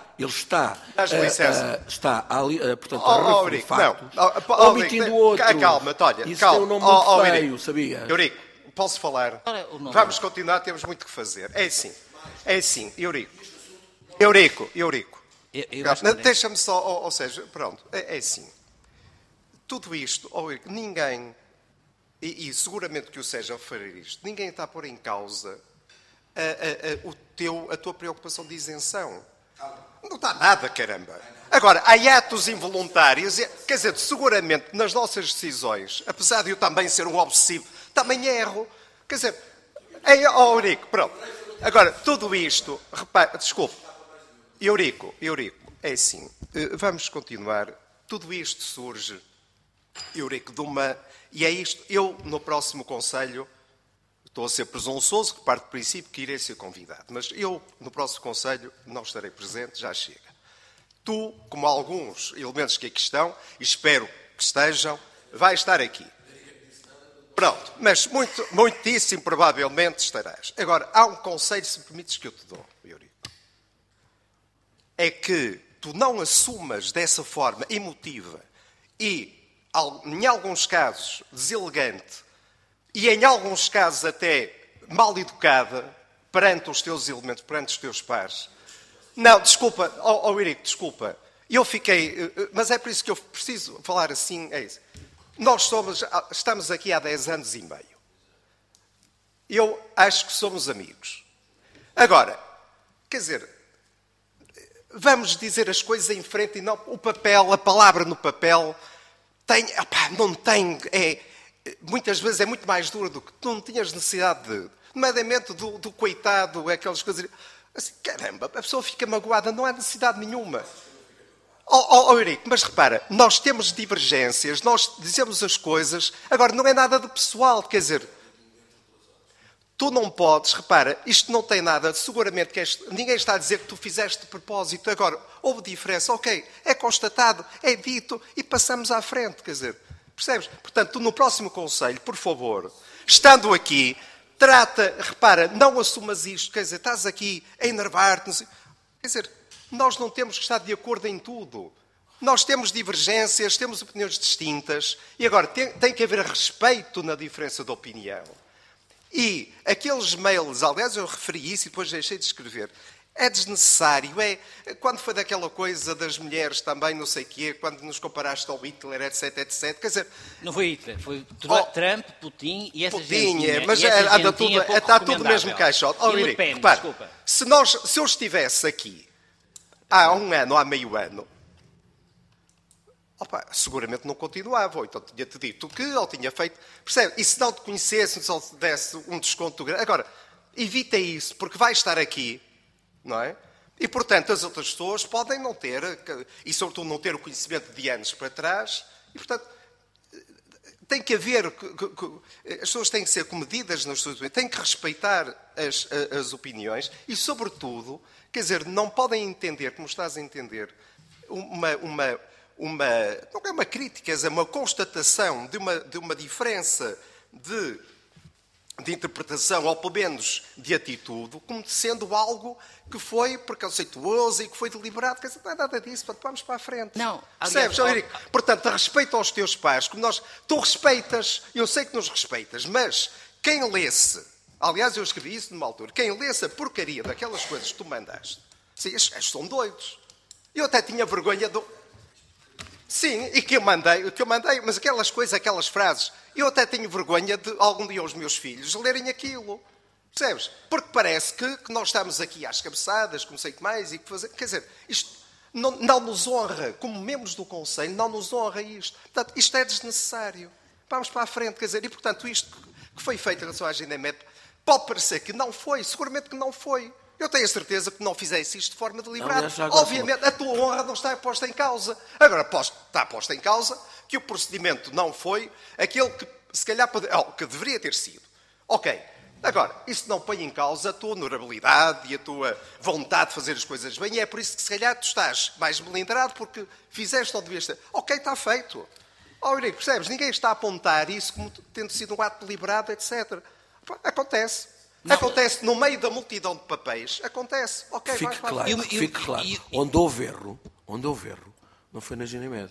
Speaker 1: ali, portanto, a referir factos, omitindo outros.
Speaker 2: Calma,
Speaker 1: isso tem um nome muito feio, sabia?
Speaker 2: Eurico, posso falar? Vamos continuar, temos muito que fazer. É assim, Eurico. Deixa-me só, ou seja, pronto, é assim. Tudo isto, Eurico, ninguém, e seguramente que o seja ao fazer isto, ninguém está a pôr em causa a tua preocupação de isenção. Não está nada, caramba. Agora, há atos involuntários, quer dizer, seguramente nas nossas decisões, apesar de eu também ser um obsessivo, também erro. Quer dizer, Eurico, pronto. Agora, tudo isto, repare, desculpe, Eurico, é assim, vamos continuar. Tudo isto surge, Eurico, e é isto, eu no próximo Conselho, estou a ser presunçoso, que parte do princípio que irei ser convidado. Mas eu, no próximo Conselho, não estarei presente, já chega. Tu, como alguns elementos que aqui estão, e espero que estejam, vai estar aqui. Pronto, mas muitíssimo provavelmente estarás. Agora, há um conselho, se me permites, que eu te dou, Eurico. É que tu não assumas dessa forma emotiva e, em alguns casos, deselegante, e em alguns casos até mal educada, perante os teus elementos, perante os teus pares. Não, desculpa, Eurico, desculpa. Eu fiquei... Mas é por isso que eu preciso falar assim, é isso. Nós estamos aqui há 10 anos e meio. Eu acho que somos amigos. Agora, quer dizer, vamos dizer as coisas em frente e não o papel, a palavra no papel, muitas vezes é muito mais dura do que tu não tinhas necessidade de... Nomeadamente do coitado, aquelas coisas... Assim, caramba, a pessoa fica magoada, não há necessidade nenhuma. Eurico, mas repara, nós temos divergências, nós dizemos as coisas, agora não é nada de pessoal, quer dizer... Tu não podes, repara, isto não tem nada, seguramente ninguém está a dizer que tu fizeste de propósito. Agora, houve diferença, ok, é constatado, é dito e passamos à frente, quer dizer... Percebes? Portanto, tu no próximo Conselho, por favor, estando aqui, repara, não assumas isto, quer dizer, estás aqui a enervar-te, quer dizer, nós não temos que estar de acordo em tudo. Nós temos divergências, temos opiniões distintas, e agora tem que haver respeito na diferença de opinião. E aqueles mails, aliás, eu referi isso e depois deixei de escrever, é desnecessário, quando foi daquela coisa das mulheres também, não sei o quê, quando nos comparaste ao Hitler, etc, etc, quer dizer...
Speaker 3: Não foi Hitler, foi Trump, Putin e essa
Speaker 2: gente. Mas está tudo no mesmo caixote. Eurico, repare, se eu estivesse aqui há um ano, há meio ano, seguramente não continuava, ou então tinha-te dito que, ou tinha feito... Percebe? E se não te conhecesse, se não te desse um desconto grande... Agora, evita isso, porque vai estar aqui... Não é? E, portanto, as outras pessoas podem não ter, e sobretudo não ter o conhecimento de anos para trás, e, portanto, tem que haver, as pessoas têm que ser comedidas nas suas opiniões, têm que respeitar as opiniões e, sobretudo, quer dizer, não podem entender, como estás a entender, não é uma crítica, é uma constatação de uma diferença de interpretação, ou pelo menos de atitude, como sendo algo que foi preconceituoso e que foi deliberado. Quer dizer, não é nada disso, portanto, vamos para a frente.
Speaker 3: Não,
Speaker 2: percebes, Eurico? Portanto, respeito aos teus pais, como tu respeitas, eu sei que nos respeitas, mas quem lesse, aliás, eu escrevi isso numa altura, quem lesse a porcaria daquelas coisas que tu mandaste, sim, estes gajos são doidos. Eu até tinha vergonha do... Sim, e que eu mandei, mas aquelas coisas, aquelas frases, eu até tenho vergonha de algum dia os meus filhos lerem aquilo. Percebes? Porque parece que nós estamos aqui às cabeçadas, como sei que mais, e que fazer. Quer dizer, isto não nos honra, como membros do Conselho, não nos honra isto. Portanto, isto é desnecessário. Vamos para a frente, quer dizer, e portanto, isto que foi feito em relação à Agenda MED, pode parecer que não foi, seguramente que não foi. Eu tenho a certeza que não fizesse isto de forma deliberada. Obviamente, a tua honra não está posta em causa. Agora, está posta em causa que o procedimento não foi aquele que, se calhar, que deveria ter sido. Ok. Agora, isso não põe em causa a tua honorabilidade e a tua vontade de fazer as coisas bem. E é por isso que, se calhar, tu estás mais melindrado porque fizeste ou devias ter. Ok, está feito. Eurico, percebes? Ninguém está a apontar isso como tendo sido um ato deliberado, etc. Acontece. Não. Acontece no meio da multidão de papéis. Acontece. Ok,
Speaker 1: fique claro. Fique claro. Onde houve erro, não foi na GNMED.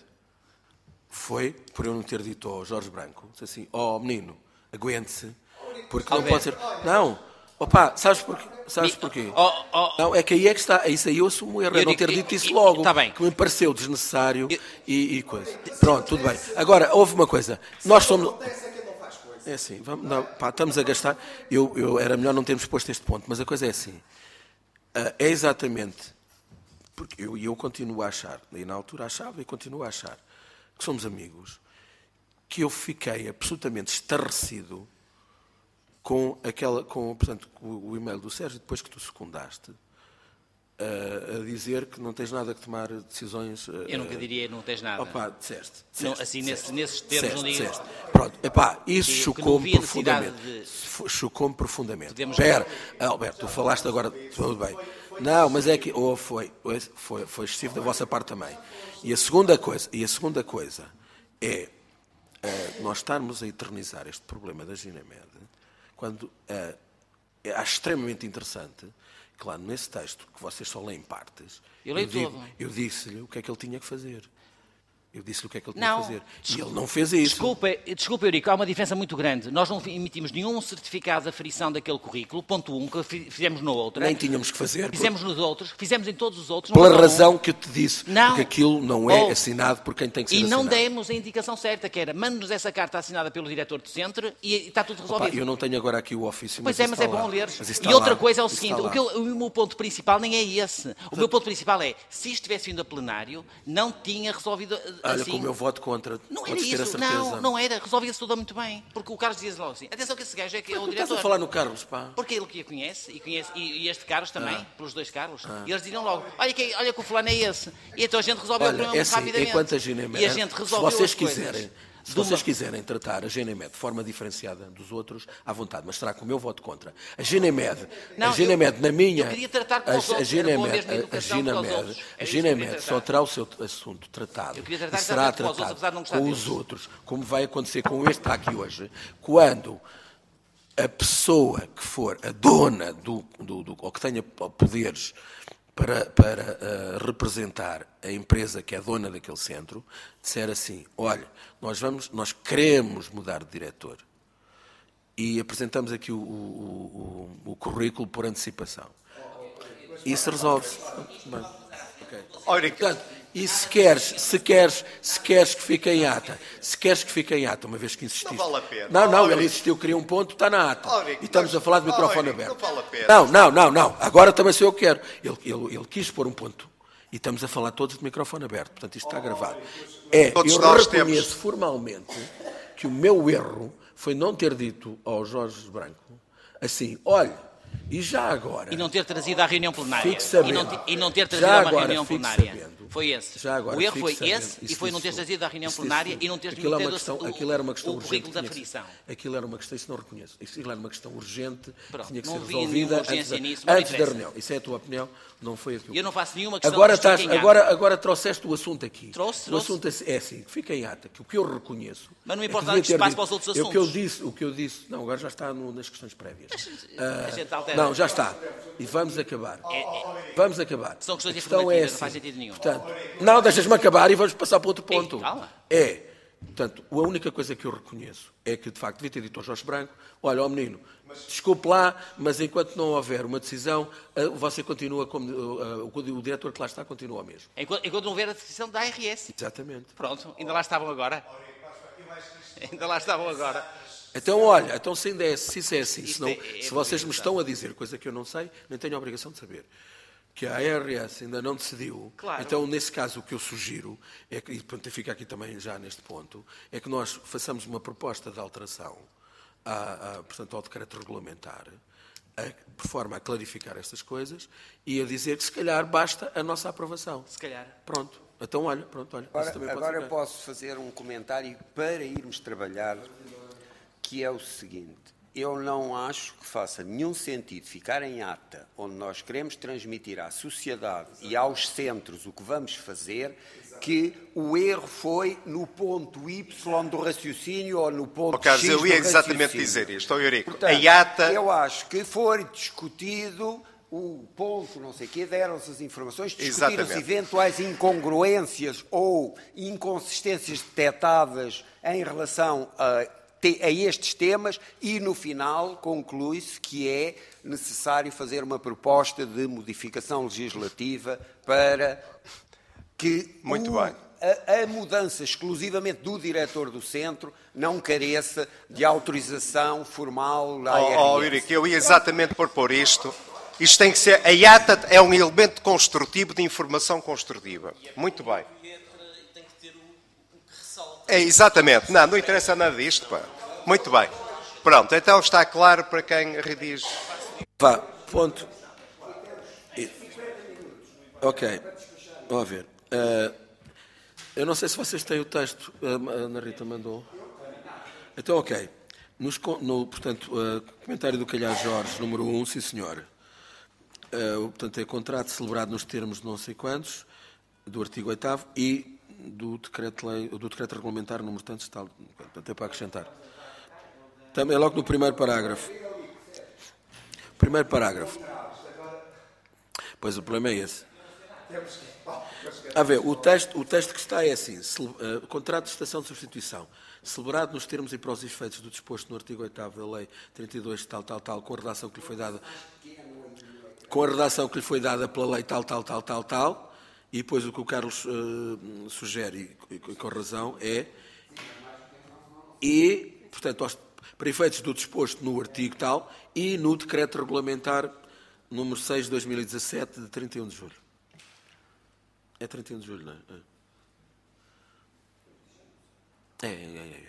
Speaker 1: Foi por eu não ter dito ao Jorge Branco, assim, menino, aguente-se, porque não pode ser... Não, sabes porquê? Não, é que aí é que está, isso aí eu assumo o erro, não ter dito isso logo, que me pareceu desnecessário e coisa. Pronto, tudo bem. Agora, houve uma coisa, nós somos... É assim, estamos a gastar. Era melhor não termos posto este ponto, mas a coisa é assim. É exatamente, porque eu continuo a achar, e na altura achava e continuo a achar, que somos amigos, que eu fiquei absolutamente estarrecido com o e-mail do Sérgio, depois que tu secundaste, a dizer que não tens nada que tomar decisões...
Speaker 3: Eu nunca diria não tens nada.
Speaker 1: Disseste.
Speaker 3: Não, assim, nesses termos não digo...
Speaker 1: Pronto, isso chocou-me profundamente. Chocou-me profundamente. Alberto, tu falaste agora... Tudo bem. Não, mas é que... foi excessivo da vossa parte também. E a segunda coisa é nós estarmos a eternizar este problema da GNMED, quando acho extremamente interessante... Claro, nesse texto, que vocês só leem partes, eu disse-lhe o que é que ele tinha que fazer. E ele não fez isso.
Speaker 3: Desculpa, Eurico, há uma diferença muito grande. Nós não emitimos nenhum certificado de aferição daquele currículo, ponto 1, que fizemos no outro.
Speaker 1: Nem tínhamos que fazer.
Speaker 3: Fizemos nos outros, fizemos em todos os outros.
Speaker 1: Pela razão que eu te disse, porque aquilo não é assinado por quem tem que ser assinado.
Speaker 3: E não demos a indicação certa, que era, mande-nos essa carta assinada pelo diretor do centro e está tudo resolvido.
Speaker 1: Eu não tenho agora aqui o ofício,
Speaker 3: mas é bom ler. E outra coisa é o seguinte, o meu ponto principal nem é esse. O meu ponto principal é, se isto tivesse vindo a plenário, não tinha resolvido assim.
Speaker 1: Olha, com o meu voto contra.
Speaker 3: Não era isso, não era. Resolvia-se tudo muito bem. Porque o Carlos dizia logo assim, atenção que esse gajo é que é o diretor.
Speaker 1: Estás a falar no Carlos, pá.
Speaker 3: Porque ele que a conhece, e este Carlos também, pelos dois Carlos. E eles diziam logo, olha que o fulano é esse. E então a gente resolveu o problema muito rapidamente.
Speaker 1: Enquanto a GNMED,
Speaker 3: e a gente resolveu
Speaker 1: se vocês quiserem tratar a GNMED de forma diferenciada dos outros, à vontade, mas será com o meu voto contra. A GNMED, na minha...
Speaker 3: Eu queria tratar com os outros,
Speaker 1: a GNMED só terá o seu assunto tratado e será tratado com os outros, como vai acontecer com este que está aqui hoje, quando a pessoa que for a dona ou que tenha poderes para representar a empresa que é dona daquele centro, disser assim, olha, nós queremos mudar de diretor e apresentamos aqui o currículo por antecipação. Isso resolve-se. Portanto, e se queres que fique em ata, uma vez que insististe.
Speaker 2: Não vale a pena.
Speaker 1: Não, ele insistiu, queria um ponto, está na ata. E estamos a falar de microfone aberto.
Speaker 2: Não vale a pena.
Speaker 1: Não. Agora também sou eu que quero. Ele quis pôr um ponto. E estamos a falar todos de microfone aberto. Portanto, isto está gravado. Eu reconheço formalmente que o meu erro foi não ter dito ao Jorge Branco assim, olha, E já agora...
Speaker 3: E não ter trazido à reunião plenária.
Speaker 1: Fique sabendo.
Speaker 3: E não ter trazido
Speaker 1: Já
Speaker 3: a uma
Speaker 1: agora,
Speaker 3: reunião
Speaker 1: fique
Speaker 3: plenária.
Speaker 1: sabendo.
Speaker 3: Foi esse.
Speaker 1: Já agora,
Speaker 3: o erro
Speaker 1: fique
Speaker 3: foi
Speaker 1: sabendo.
Speaker 3: esse
Speaker 1: Isso
Speaker 3: e foi não ter
Speaker 1: disse
Speaker 3: trazido à reunião
Speaker 1: isso
Speaker 3: plenária
Speaker 1: disse
Speaker 3: e não ter
Speaker 1: aquilo é uma
Speaker 3: metido
Speaker 1: questão, aquilo era uma questão
Speaker 3: o
Speaker 1: urgente.
Speaker 3: currículo da
Speaker 1: tinha que ser-
Speaker 3: frição.
Speaker 1: Aquilo era uma questão, isso não reconheço. Aquilo era uma questão urgente,
Speaker 3: Pronto,
Speaker 1: que tinha que
Speaker 3: não
Speaker 1: ser
Speaker 3: vi
Speaker 1: resolvida
Speaker 3: nenhuma
Speaker 1: antes
Speaker 3: urgência
Speaker 1: da,
Speaker 3: nisso, mas não
Speaker 1: antes da
Speaker 3: interessa.
Speaker 1: reunião. Isso é a tua opinião, não foi aquilo.
Speaker 3: Eu não faço nenhuma questão
Speaker 1: Agora,
Speaker 3: que isto fique em ata.
Speaker 1: agora trouxeste o assunto aqui.
Speaker 3: Trouxe.
Speaker 1: O assunto é assim, que fica em ata, que o que eu reconheço...
Speaker 3: Mas não
Speaker 1: é
Speaker 3: importa
Speaker 1: devia
Speaker 3: que
Speaker 1: ter
Speaker 3: espaço
Speaker 1: dito-
Speaker 3: para os outros
Speaker 1: é o que eu
Speaker 3: assuntos.
Speaker 1: disse, não, agora já está nas questões prévias.
Speaker 3: A gente altera.
Speaker 1: Não, já está. E vamos acabar. Vamos acabar.
Speaker 3: São questões
Speaker 1: A questão
Speaker 3: informativas,
Speaker 1: é
Speaker 3: não faz
Speaker 1: assim,
Speaker 3: sentido nenhum.
Speaker 1: Portanto, não, deixas-me acabar e vamos passar para outro ponto.
Speaker 3: calma.
Speaker 1: Portanto, a única coisa que eu reconheço é que, de facto, devia ter dito ao Jorge Branco, olha, ó menino, desculpe lá, mas enquanto não houver uma decisão, você continua como... o diretor que lá está continua o mesmo.
Speaker 3: Enquanto não houver a decisão da ARS.
Speaker 1: Exatamente.
Speaker 3: Pronto, ainda lá estavam agora. Ainda lá estavam agora.
Speaker 1: Então, olha, se ainda é, se isso é assim,
Speaker 3: Isto
Speaker 1: senão,
Speaker 3: é
Speaker 1: se vocês me estão a dizer coisa que eu não sei, nem tenho a obrigação de saber, que a ARS ainda não decidiu,
Speaker 3: Claro.
Speaker 1: então, nesse caso, o que eu sugiro, é que, e pronto, fica aqui também já neste ponto, é que nós façamos uma proposta de alteração portanto, ao decreto regulamentar, por forma a clarificar estas coisas e a dizer que, se calhar, basta a nossa aprovação.
Speaker 3: Se calhar.
Speaker 1: Pronto. Então, olha. Isso também pode
Speaker 6: Agora
Speaker 1: ficar.
Speaker 6: posso fazer um comentário para irmos trabalhar, que é o seguinte. Eu não acho que faça nenhum sentido ficar em ata, onde nós queremos transmitir à sociedade e aos centros o que vamos fazer, que o erro foi no ponto Y do raciocínio ou no ponto
Speaker 2: Carlos,
Speaker 6: X
Speaker 2: eu ia
Speaker 6: do
Speaker 2: exatamente
Speaker 6: raciocínio.
Speaker 2: dizer isto. Eurico,
Speaker 6: Portanto,
Speaker 2: a ata...
Speaker 6: eu acho que foi discutido o ponto, não sei o quê, deram-se as informações, discutiram-se
Speaker 2: Exatamente.
Speaker 6: eventuais incongruências ou inconsistências detectadas em relação a estes temas e, no final, conclui-se que é necessário fazer uma proposta de modificação legislativa para que
Speaker 2: Muito bem.
Speaker 6: a mudança exclusivamente do diretor do centro não careça de autorização formal da ARS.
Speaker 2: Eurico, eu ia exatamente propor isto. Isto tem que ser... A ata é um elemento construtivo de informação construtiva. Muito bem. É, exatamente. Não interessa nada disto, pá. Muito bem. Pronto, então está claro para quem redige.
Speaker 1: Vá, ponto. Ok. Vamos ver. Eu não sei se vocês têm o texto. A Ana Rita mandou. Então, ok. Portanto, comentário do Calhar Jorge, número 1, sim senhor. Portanto, é contrato celebrado nos termos de não sei quantos, do artigo 8º e do decreto regulamentar número tantos, tal, até para acrescentar. Também logo no primeiro parágrafo. Primeiro parágrafo. Pois o problema é esse. A ver, o texto que está é assim, contrato de estação de substituição, celebrado nos termos e para os efeitos do disposto no artigo 8º da Lei 32, tal, com a redação que lhe foi dada, pela lei tal, e depois o que o Carlos sugere, e com razão, é, e, portanto, para efeitos do disposto no artigo tal, e no decreto regulamentar número 6 de 2017, de 31 de julho. É 31 de julho, não é? É.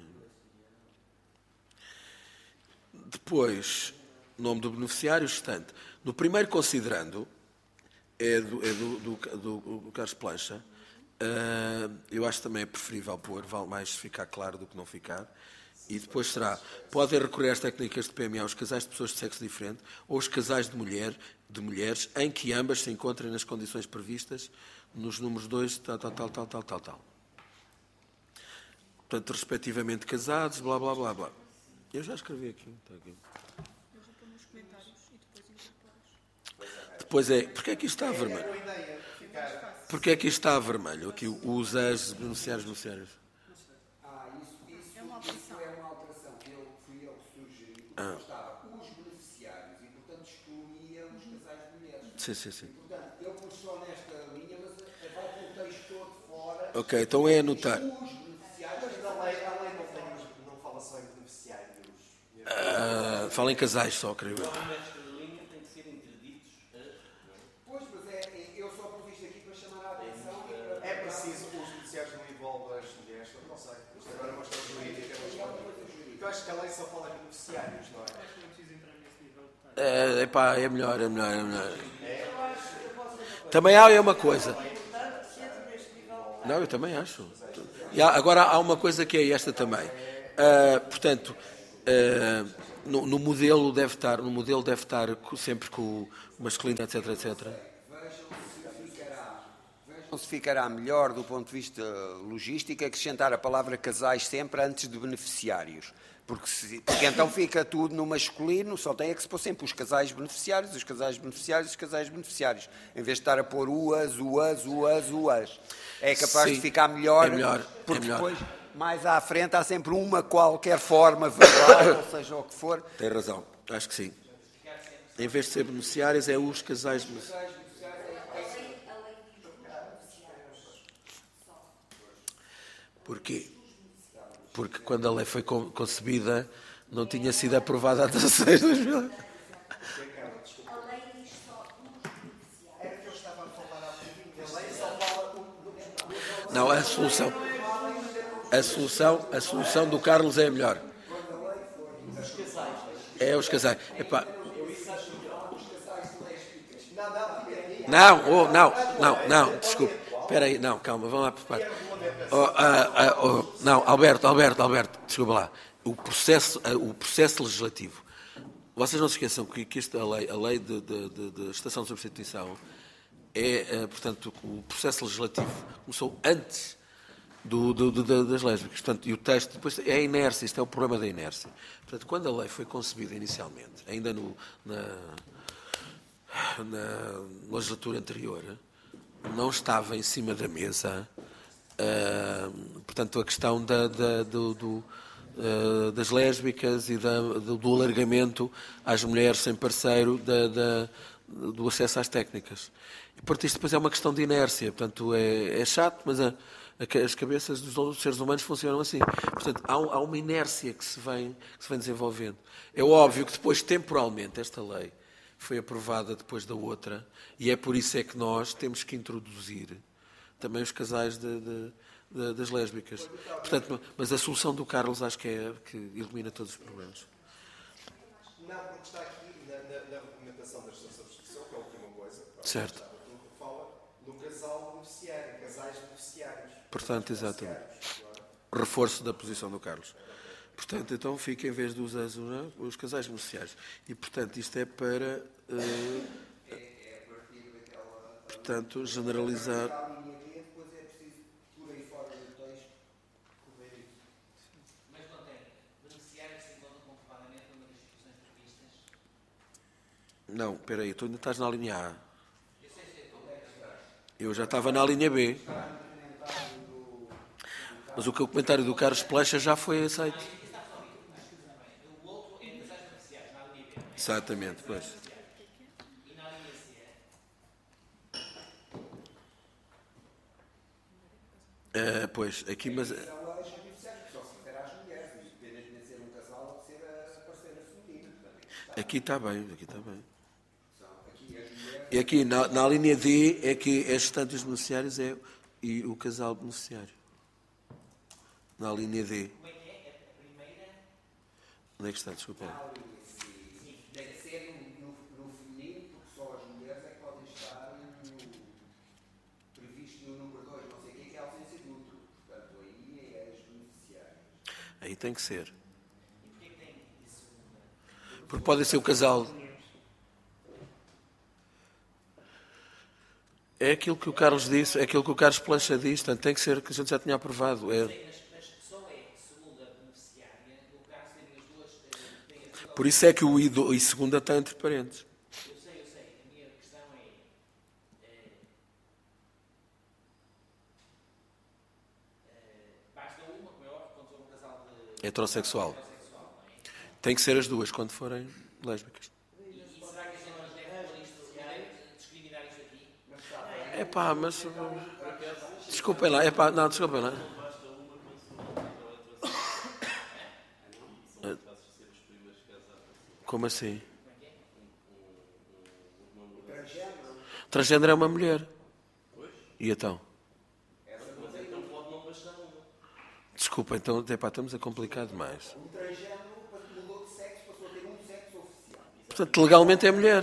Speaker 1: Depois, nome do beneficiário, gestante. No primeiro considerando, é do Carlos Plancha. Eu acho que também é preferível pôr, vale mais ficar claro do que não ficar. E depois será, podem recorrer às técnicas de PMA aos casais de pessoas de sexo diferente ou os casais de mulheres em que ambas se encontrem nas condições previstas nos números 2, tal. Portanto, respectivamente casados, blá. Eu já escrevi aqui. Está aqui. Depois porque é que isto está vermelho? Porquê é que isto está vermelho? Aqui os ex beneficiários.
Speaker 6: Isso é uma alteração que fui eu que sugeri, porque estava os beneficiários e, portanto, excluía os casais de mulheres.
Speaker 1: Sim.
Speaker 6: E, portanto, eu pus só nesta linha, mas vai com o texto todo fora.
Speaker 1: Ok, então é anotar.
Speaker 6: Os beneficiários...
Speaker 2: Mas a lei não fala só em beneficiários.
Speaker 1: Fala em casais só, creio eu.
Speaker 6: Pois, mas eu só pus isto aqui para chamar a atenção.
Speaker 2: É preciso, os beneficiários não envolvem as mulheres, eu não sei. Isto agora é uma questão jurídica. Eu acho que a lei só fala de beneficiários, não é?
Speaker 8: Acho que não é preciso entrar nesse nível de detalhe.
Speaker 1: É melhor. Também há uma coisa. Não, eu também acho. Agora há uma coisa que é esta também. Portanto, no modelo deve estar sempre com o masculino, etc, etc.
Speaker 6: Não se ficará melhor do ponto de vista logístico acrescentar a palavra casais sempre antes de beneficiários. Porque então fica tudo no masculino, só tem que se pôr sempre os casais beneficiários, os casais beneficiários, os casais beneficiários. Em vez de estar a pôr uas. É capaz de ficar melhor, porque depois, mais à frente, há sempre uma qualquer forma verbal, ou seja o que for.
Speaker 1: Tem razão, acho que sim. Em vez de ser beneficiários, é os casais beneficiários. Porquê? Porque quando a lei foi concebida, não tinha sido aprovada a 16 de 2000. Não, a solução do Carlos é a melhor. É os casais. Epá. Não, desculpe. Espera aí, não, calma, vamos lá preparar. Não, Alberto, desculpa lá. O processo legislativo. Vocês não se esqueçam que a lei de estação de substituição portanto, o processo legislativo começou antes das lésbicas. Portanto, e o texto, depois é a inércia, isto é o problema da inércia. Portanto, quando a lei foi concebida inicialmente, ainda na legislatura anterior, não estava em cima da mesa, portanto, a questão das lésbicas e do alargamento às mulheres sem parceiro do acesso às técnicas. E, portanto, isto depois é uma questão de inércia. Portanto, é chato, mas as cabeças dos seres humanos funcionam assim. Portanto, há uma inércia que se vem desenvolvendo. É óbvio que depois, temporalmente, esta lei foi aprovada depois da outra, e é por isso é que nós temos que introduzir também os casais das lésbicas. Portanto, mas a solução do Carlos acho que é que elimina todos os problemas.
Speaker 2: Não, porque está aqui na regulamentação da substituição, que é a última coisa.
Speaker 1: Certo.
Speaker 2: Fala no casal beneficiário, casais beneficiários.
Speaker 1: Portanto, exatamente. Reforço da posição do Carlos. Portanto, então fica em vez de usar os casais beneficiários. E, portanto, isto é para, portanto, generalizar. Não, espera aí, tu ainda estás na linha A. Eu já estava na linha B. Mas o comentário do Carlos Plecha já foi aceito. Exatamente, pois. Pois, aqui, mas... Aqui está bem. E aqui, na linha D, é que as gestantes beneficiários e o casal beneficiário. Na linha D. Onde é que está? Desculpa.
Speaker 6: Sim, tem que ser no feminino, porque só as mulheres é que podem estar previsto no número 2, não sei o que é a ausência de útero. Portanto, aí é as beneficiárias.
Speaker 1: Aí tem que ser. Porque pode ser o casal. É aquilo que o Carlos disse, é aquilo que o Carlos Plancha disse, portanto, tem que ser que a gente já tinha aprovado. Por isso é que o I segunda está entre parênteses.
Speaker 3: Eu sei. A minha questão basta uma, como é óbvio, quando for um casal de...
Speaker 1: Heterossexual. Tem que ser as duas, quando forem lésbicas.
Speaker 3: E será que a gente não deve discriminar isto aqui?
Speaker 1: Epá, mas... Desculpem lá, desculpem lá. Como assim? Transgênero é uma mulher. E então? Desculpa, então estamos a complicar demais.
Speaker 6: Um transgênero mudou de sexo, passou a ter um sexo oficial.
Speaker 1: Portanto, legalmente é mulher.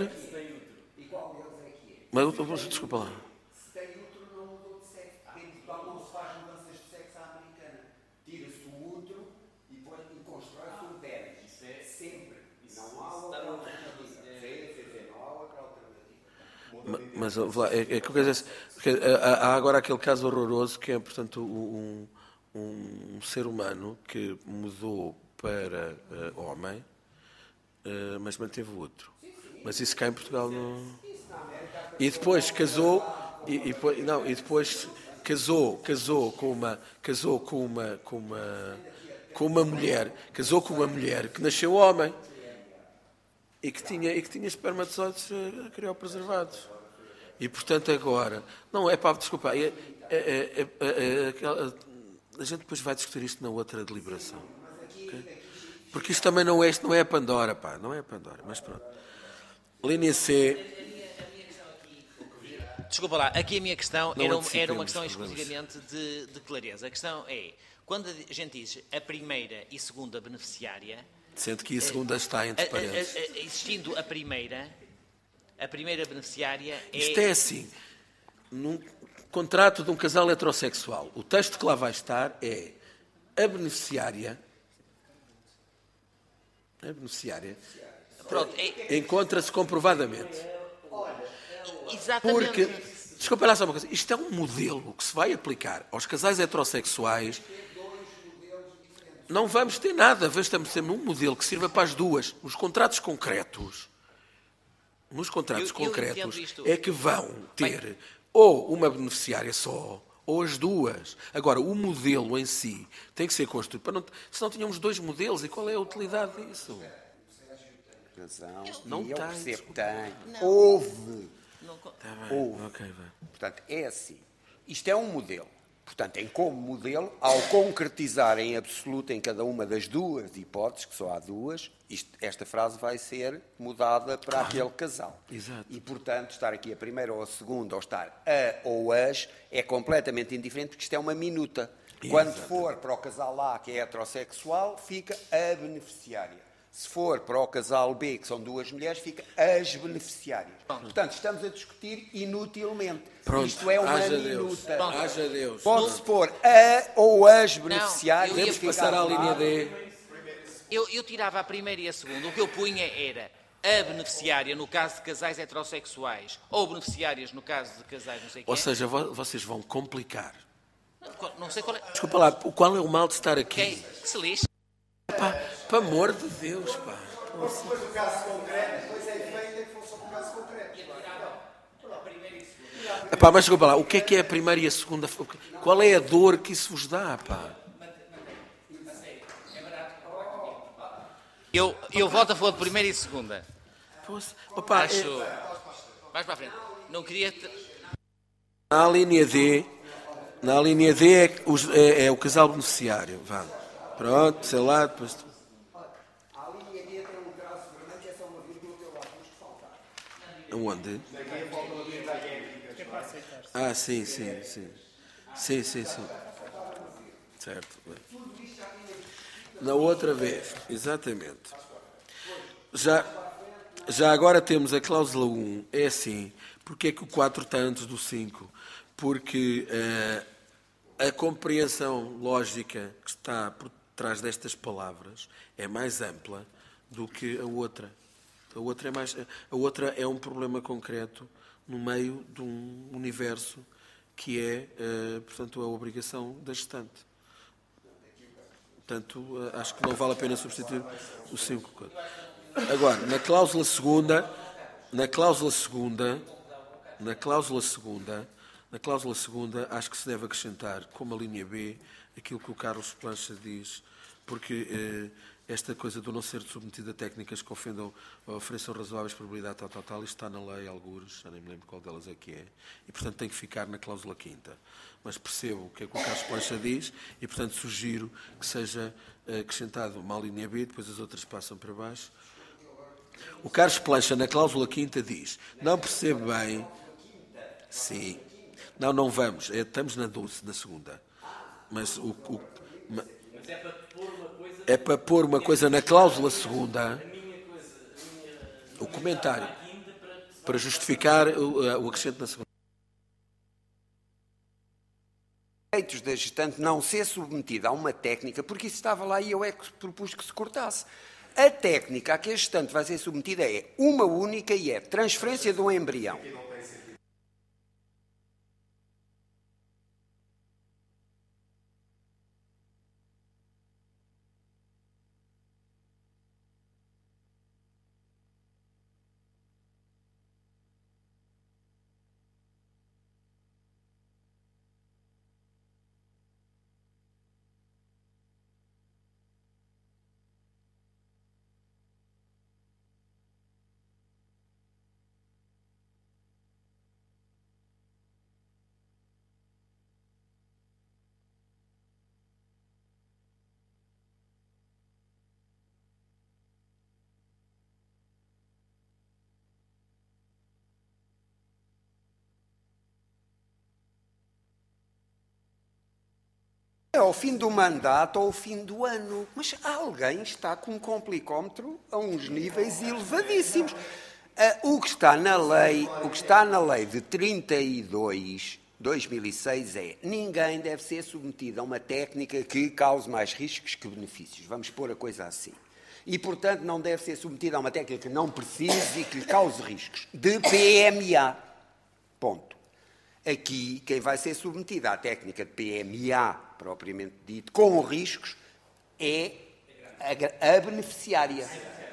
Speaker 1: Mas, desculpa lá.
Speaker 6: Se tem útero, não mudou de sexo. Em Portugal não se faz mudanças de sexo à americana. Tira-se o útero e constrói-se um pênis. Isso é sempre. Não há outra alternativa. Não há outra alternativa.
Speaker 1: Mas é que eu quero dizer, há agora aquele caso horroroso que é, portanto, um ser humano que mudou para homem, mas manteve o outro. Mas isso cá em Portugal não. E depois casou e depois casou com uma mulher que nasceu homem e que tinha espermatozoides criopreservados. E portanto agora não é para desculpa, a gente depois vai discutir isto na outra deliberação. Okay? Porque isto também não é a Pandora, pá, não é a Pandora, mas pronto. Linha C.
Speaker 3: Desculpa lá, aqui a minha questão era uma questão exclusivamente de clareza. A questão é, quando a gente diz a primeira e segunda beneficiária...
Speaker 1: Sendo que a segunda está entre parênteses.
Speaker 3: Existindo a primeira beneficiária é...
Speaker 1: Isto é assim, num contrato de um casal heterossexual, o texto que lá vai estar é a beneficiária
Speaker 3: Pronto,
Speaker 1: encontra-se comprovadamente.
Speaker 3: Exatamente.
Speaker 1: Porque, desculpa lá só uma coisa, isto é um modelo que se vai aplicar aos casais heterossexuais. Não vamos ter nada, vamos ter um modelo que sirva para as duas. Nos contratos concretos, é que vão ter ou uma beneficiária só, ou as duas. Agora, o modelo em si tem que ser construído. Senão tínhamos dois modelos, e qual é a utilidade disso?
Speaker 6: Razão.
Speaker 1: Não
Speaker 6: eu
Speaker 1: tem,
Speaker 6: percebo que tem. Houve.
Speaker 1: Tá bem.
Speaker 6: Houve.
Speaker 1: Okay, vai.
Speaker 6: Portanto, é assim. Isto é um modelo. Portanto, tem como modelo, ao concretizar em absoluto em cada uma das duas hipóteses, que só há duas, esta frase vai ser mudada para aquele casal.
Speaker 1: Exato.
Speaker 6: E, portanto, estar aqui a primeira ou a segunda, ou estar a ou as, é completamente indiferente, porque isto é uma minuta. Quando for para o casal A, que é heterossexual, fica a beneficiária. Se for para o casal B, que são duas mulheres, fica as beneficiárias. Portanto, estamos a discutir inutilmente.
Speaker 1: Pronto,
Speaker 6: isto é uma
Speaker 1: haja
Speaker 6: minuta.
Speaker 1: Deus. Haja Deus.
Speaker 6: Pode-se pôr a ou as beneficiárias.
Speaker 1: Podemos passar à linha D.
Speaker 3: Eu tirava a primeira e a segunda. O que eu punha era a beneficiária no caso de casais heterossexuais ou beneficiárias no caso de casais não sei o quê.
Speaker 1: Ou seja, vocês vão complicar.
Speaker 3: Não sei qual é.
Speaker 1: Desculpa lá, qual é o mal de estar aqui?
Speaker 3: Que se lixe.
Speaker 1: Pá, para amor de Deus, pá.
Speaker 2: Depois o caso concreto, depois é feito em função do caso concreto.
Speaker 1: Epá, mas desculpa lá, o que é a primeira e a segunda? Qual é a dor que isso vos dá, pá?
Speaker 3: Eu voto a favor de primeira e segunda.
Speaker 1: Opa,
Speaker 3: Acho... Mais para a frente. Não queria...
Speaker 1: Na linha D é o casal beneficiário. Vá. Pronto, sei lá, depois...
Speaker 6: A linha D tem um traço vermelho, é só uma vírgula que eu acho que faltar.
Speaker 1: Onde? Ah, sim. Sim. Certo. Na outra vez, exatamente. Já agora temos a cláusula 1, é assim. Porque é que o 4 está antes do 5? Porque a compreensão lógica que está por trás destas palavras é mais ampla do que a outra. A outra é um problema concreto no meio de um universo que é, portanto, a obrigação da gestante. Portanto, acho que não vale a pena substituir o 5. Agora, na cláusula segunda, acho que se deve acrescentar, como a linha B, aquilo que o Carlos Plancha diz, porque esta coisa do não ser submetido a técnicas que ofendam ou ofereçam razoáveis probabilidade tal, isto está na lei, algures, já nem me lembro qual delas é que é, e portanto tem que ficar na cláusula 5ª. Mas percebo o que é que o Carlos Plancha diz e portanto sugiro que seja acrescentado uma linha B, depois as outras passam para baixo. O Carlos Plancha na cláusula 5ª diz, não percebo bem, sim, não vamos, estamos na 12, na segunda, mas é para pôr uma coisa na cláusula segunda. O comentário, para justificar o acrescento na segunda.
Speaker 6: Direitos da gestante não ser submetida a uma técnica, porque isso estava lá e eu é que propus que se cortasse. A técnica a que a gestante vai ser submetida é uma única e é transferência de um embrião. É ao fim do mandato ou ao fim do ano. Mas alguém está com um complicómetro a uns níveis elevadíssimos. O que está na lei de 32, 2006 é: ninguém deve ser submetido a uma técnica que cause mais riscos que benefícios. Vamos pôr a coisa assim. E, portanto, não deve ser submetido a uma técnica que não precise e que lhe cause riscos. De PMA. Ponto. Aqui, quem vai ser submetido à técnica de PMA, propriamente dito, com riscos, é a beneficiária.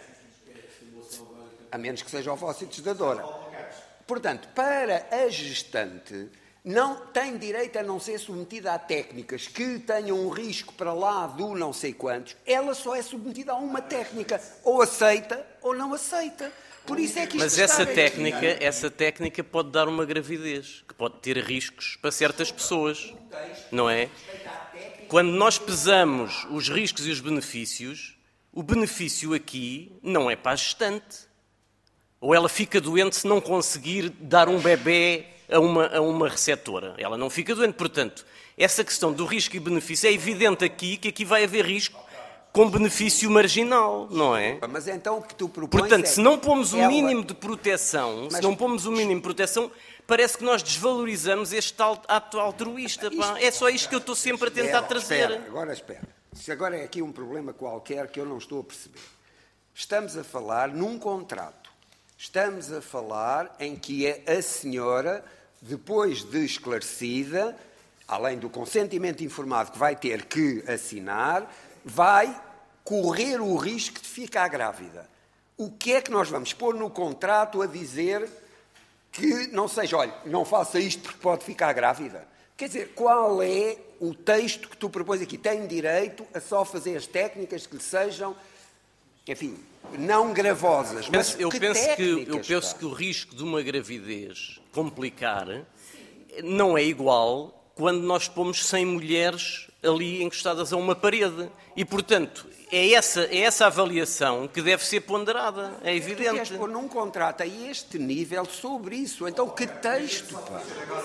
Speaker 6: A menos que seja ovócito da dora. Portanto, para a gestante, não tem direito a não ser submetida a técnicas que tenham um risco para lá do não sei quantos. Ela só é submetida a uma técnica. Ou aceita ou não aceita. Por isso é que isto
Speaker 5: Mas essa técnica pode dar uma gravidez, que pode ter riscos para certas pessoas, não é? Quando nós pesamos os riscos e os benefícios, o benefício aqui não é para a gestante. Ou ela fica doente se não conseguir dar um bebê a uma receptora. Ela não fica doente. Portanto, essa questão do risco e benefício é evidente aqui, que aqui vai haver risco com benefício marginal, não é?
Speaker 6: Mas então o que tu propões
Speaker 5: Portanto, se não pomos
Speaker 6: ela...
Speaker 5: o mínimo de proteção, parece que nós desvalorizamos este ato altruísta. Pá. É só isto que eu estou sempre a tentar trazer.
Speaker 6: Espera. Se agora é aqui um problema qualquer que eu não estou a perceber. Estamos a falar num contrato. Estamos a falar em que a senhora, depois de esclarecida, além do consentimento informado que vai ter que assinar, vai correr o risco de ficar grávida. O que é que nós vamos pôr no contrato a dizer que não seja, olha, não faça isto porque pode ficar grávida? Quer dizer, qual é o texto que tu propões aqui? Tem direito a só fazer as técnicas que lhe sejam, enfim, não gravosas. Mas
Speaker 5: eu penso que o risco de uma gravidez complicar não é igual quando nós pomos 100 mulheres ali encostadas a uma parede. E, portanto, é essa avaliação que deve ser ponderada, é evidente.
Speaker 6: Tu queres pôr num contrato a este nível sobre isso. Então, que texto, pá?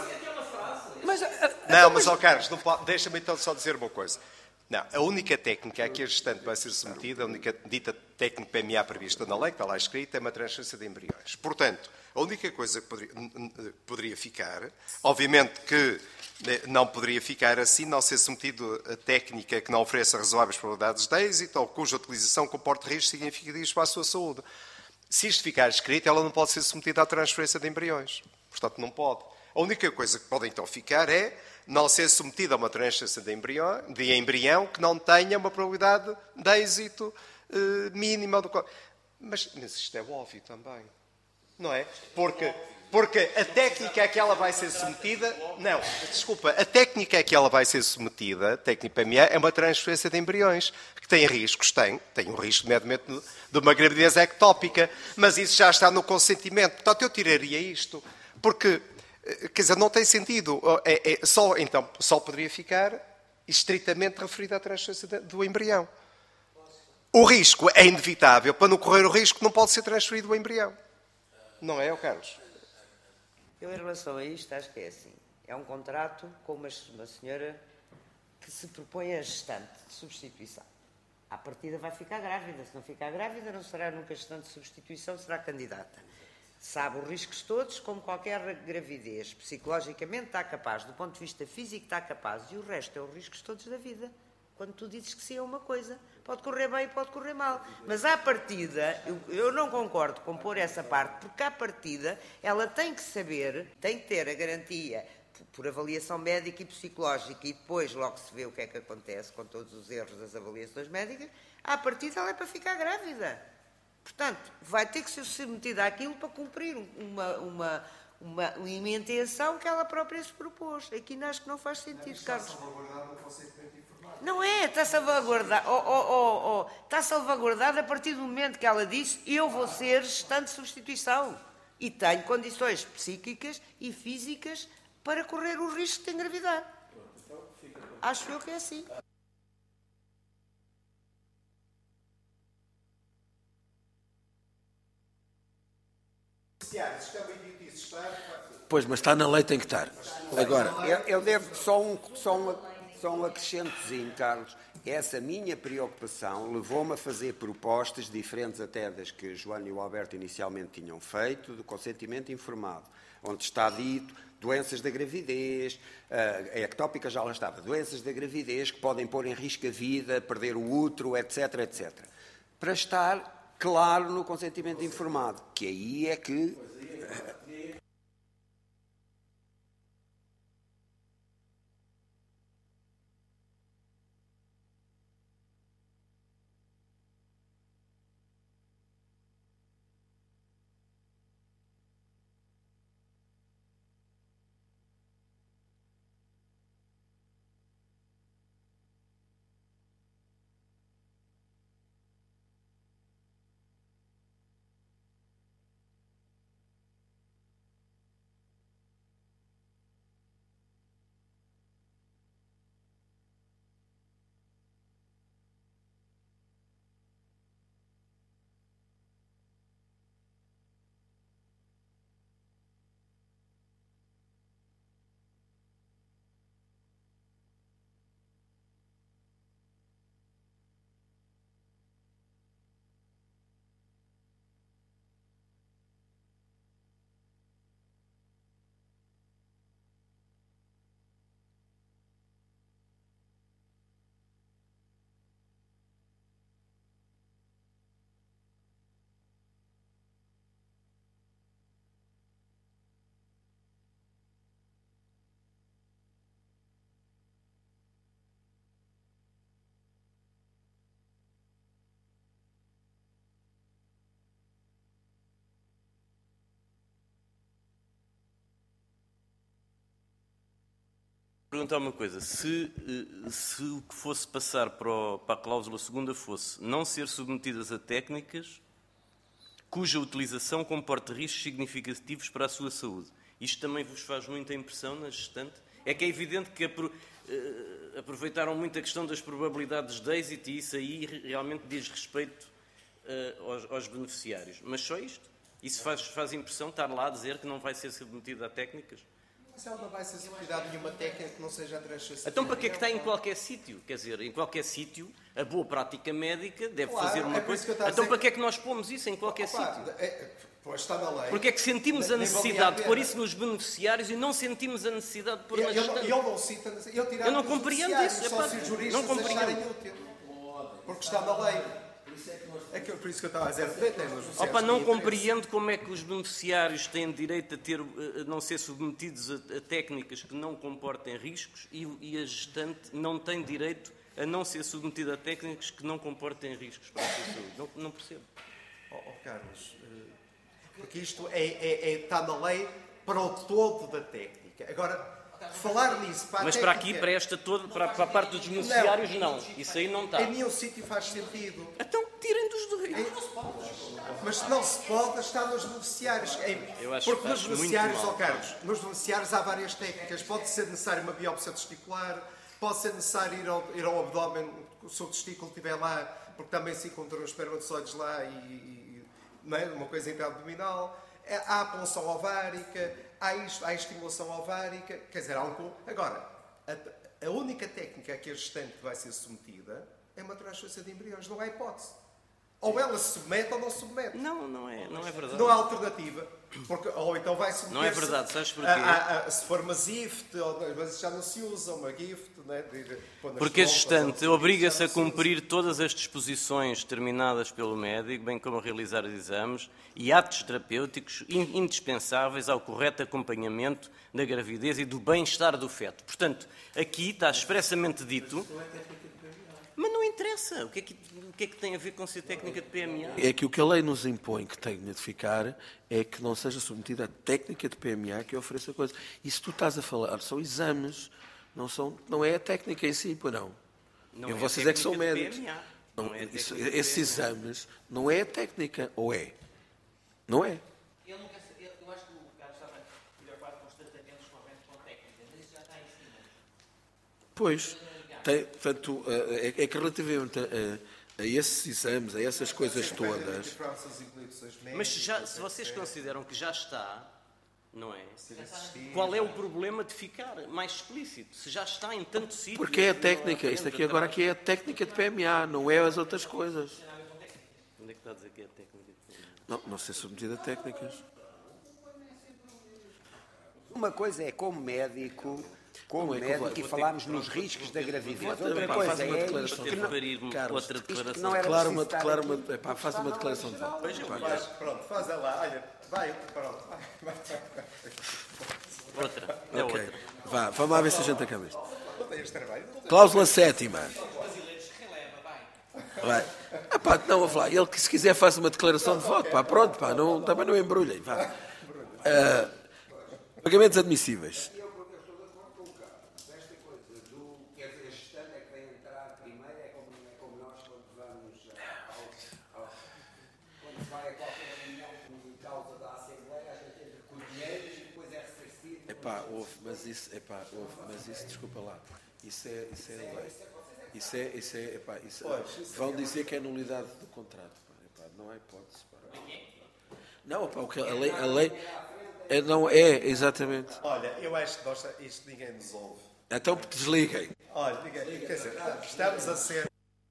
Speaker 2: Mas, Carlos, deixa-me então só dizer uma coisa. Não, a única técnica a que a gestante vai ser submetida, a única dita técnica PMA prevista na lei, que está lá escrita, é uma transferência de embriões. Portanto, a única coisa que poderia ficar, obviamente que não poderia ficar assim, não ser submetido a técnica que não ofereça razoáveis probabilidades de êxito ou cuja utilização comporte riscos significativos para a sua saúde. Se isto ficar escrito, ela não pode ser submetida à transferência de embriões. Portanto, não pode. A única coisa que pode então ficar é não ser submetida a uma transferência de embrião que não tenha uma probabilidade de êxito mínima. Mas isto é óbvio também, não é? Porque a técnica a que ela vai ser submetida... Não, desculpa. A técnica a que ela vai ser submetida, a técnica PMA, é uma transferência de embriões, que tem riscos, tem um risco, nomeadamente, de uma gravidez ectópica, mas isso já está no consentimento. Portanto, eu tiraria isto, porque, quer dizer, não tem sentido. Só poderia ficar estritamente referido à transferência do embrião. O risco é inevitável. Para não correr o risco, não pode ser transferido o embrião. Não é, Carlos?
Speaker 7: Eu, em relação a isto, acho que é assim. É um contrato com uma senhora que se propõe a gestante de substituição. À partida vai ficar grávida. Se não ficar grávida, não será nunca gestante de substituição, será candidata. Sabe os riscos todos, como qualquer gravidez. Psicologicamente está capaz, do ponto de vista físico está capaz, e o resto é os riscos todos da vida. Quando tu dizes que sim é uma coisa, pode correr bem e pode correr mal. Mas à partida, eu não concordo com pôr essa parte, porque à partida ela tem que saber, tem que ter a garantia por avaliação médica e psicológica, e depois logo se vê o que é que acontece com todos os erros das avaliações médicas, à partida ela é para ficar grávida. Portanto, vai ter que ser submetida àquilo para cumprir uma intenção que ela própria se propôs. Aqui acho que não faz sentido, Carlos. Não é, está salvaguardado. Está salvaguardado a partir do momento que ela disse eu vou ser gestante de substituição. E tenho condições psíquicas e físicas para correr o risco de engravidar. Acho eu que é assim.
Speaker 1: Pois, mas está na lei, tem que estar. Agora,
Speaker 6: Eu devo só um acrescentozinho, Carlos. Essa minha preocupação levou-me a fazer propostas diferentes até das que a Joana e o Alberto inicialmente tinham feito, do consentimento informado, onde está dito doenças da gravidez, a ectópica já lá estava, doenças da gravidez que podem pôr em risco a vida, perder o útero, etc, etc. Para estar claro no consentimento informado, que aí é que...
Speaker 5: Perguntar uma coisa, se o que fosse passar para a cláusula segunda fosse não ser submetidas a técnicas cuja utilização comporta riscos significativos para a sua saúde, isto também vos faz muita impressão na gestante? É que é evidente que aproveitaram muito a questão das probabilidades de êxito e isso aí realmente diz respeito aos beneficiários, mas só isto? Isso faz impressão estar lá a dizer que não vai ser submetido a técnicas?
Speaker 2: Mas ela não vai ser submetida a nenhuma técnica que não seja a transferência.
Speaker 5: Então para que é que está em qualquer sítio? Quer dizer, em qualquer sítio, a boa prática médica deve fazer uma coisa. Então para que é que nós pomos isso em qualquer sítio?
Speaker 2: Pois está na lei.
Speaker 5: Porque é que sentimos a necessidade de pôr isso nos beneficiários e não sentimos a necessidade de pôr na gestante?
Speaker 2: Eu
Speaker 5: não compreendo isso. Não compreendo.
Speaker 2: Porque está na lei. Por isso que eu estava a dizer.
Speaker 5: Não compreendo como é que os beneficiários têm direito a não ser submetidos a técnicas que não comportem riscos e a gestante não tem direito a não ser submetida a técnicas que não comportem riscos para a sua saúde. Não percebo.
Speaker 2: Carlos, porque isto está na lei para o todo da técnica. Agora, falar nisso para a
Speaker 5: mas
Speaker 2: técnica...
Speaker 5: para aqui, para esta toda, para a parte dos beneficiários, não. Isso aí não está.
Speaker 2: Em nenhum sítio faz sentido.
Speaker 5: Então tirem dos dois.
Speaker 2: Mas não se pode estar nos beneficiários. Porque nos beneficiários, Carlos, nos beneficiários há várias técnicas. Pode ser necessário uma biópsia testicular, pode ser necessário ir ao abdômen, se o testículo estiver lá, porque também se encontram os espermatozoides lá não é? Uma coisa intra-abdominal. Há a punção ovárica, há a estimulação ovárica, quer dizer, há Agora, a única técnica a que a gestante vai ser submetida é uma transferência de embriões. Não há hipótese. Ou ela se submete ou não se submete.
Speaker 5: Não é verdade.
Speaker 2: Não há alternativa. Porque, ou então vai submeter.
Speaker 5: Não é verdade, sabes porquê?
Speaker 2: Se for uma gift, mas isso já não se usa, uma gift, né?
Speaker 5: Porque a gestante obriga-se a cumprir todas as disposições determinadas pelo médico, bem como a realizar exames e atos terapêuticos indispensáveis ao correto acompanhamento da gravidez e do bem-estar do feto. Portanto, aqui está expressamente dito. Mas não interessa. O que é que tem a ver com ser técnica de PMA?
Speaker 1: É que o que a lei nos impõe que tem de ficar é que não seja submetida a técnica de PMA que ofereça coisa. E se tu estás a falar, são exames, não é a técnica em si, pois não.
Speaker 5: Não
Speaker 1: E
Speaker 5: é
Speaker 1: vocês
Speaker 5: a
Speaker 1: é que são
Speaker 5: técnica de
Speaker 1: médicos.
Speaker 5: PMA.
Speaker 1: Não,
Speaker 5: Não é a técnica de
Speaker 1: esses
Speaker 5: PMA.
Speaker 1: exames não é a técnica, ou é? Não é?
Speaker 3: Eu acho que o Carlos estava preocupado constantemente com técnica, mas isso já está em cima.
Speaker 1: Pois. Portanto, é que relativamente a esses exames, a essas coisas todas...
Speaker 5: Mas se vocês consideram que já está, não é? Qual é o problema de ficar mais explícito? Se já está em tanto sítio...
Speaker 1: Porque é a técnica. Isto aqui agora aqui é a técnica de PMA, não é as outras coisas.
Speaker 5: Onde é que está a dizer que é a técnica de PMA?
Speaker 1: Não ser submetida a técnicas.
Speaker 6: Uma coisa é como médico e falarmos nos riscos da gravidez. Outra
Speaker 1: Faz
Speaker 6: coisa
Speaker 1: uma
Speaker 6: é
Speaker 1: declaração.
Speaker 6: isto que não,
Speaker 5: Outra
Speaker 6: isto que
Speaker 5: declaração.
Speaker 6: não era
Speaker 1: Declara
Speaker 6: necessário.
Speaker 1: faz uma declaração de voto.
Speaker 2: Pronto, faz ela. Olha, vai, pronto.
Speaker 5: Outra.
Speaker 1: Ok.
Speaker 5: Outra.
Speaker 1: Vamos lá ver se a gente acaba isto.
Speaker 2: Não tem este trabalho.
Speaker 1: Cláusula 7ª. Vai. Não, vou falar. Ele que se quiser faça uma declaração de voto. Pronto, também não embrulhem. Pagamentos admissíveis.
Speaker 6: Eu estou de acordo com o Carlos. Esta coisa do, quer dizer, a gestante é que vai entrar primeiro, é como nós quando vamos quando se vai a qualquer reunião por causa da Assembleia, a gente entra com dinheiro e depois é ressarcido.
Speaker 1: Mas isso, desculpa lá. Isso é lei. Vão dizer que é nulidade do contrato. Não há hipótese. Não, a lei não é, exatamente.
Speaker 2: Olha, eu acho que isto ninguém nos ouve.
Speaker 1: Então desliguem.
Speaker 2: Olha, quer dizer, estamos a ser...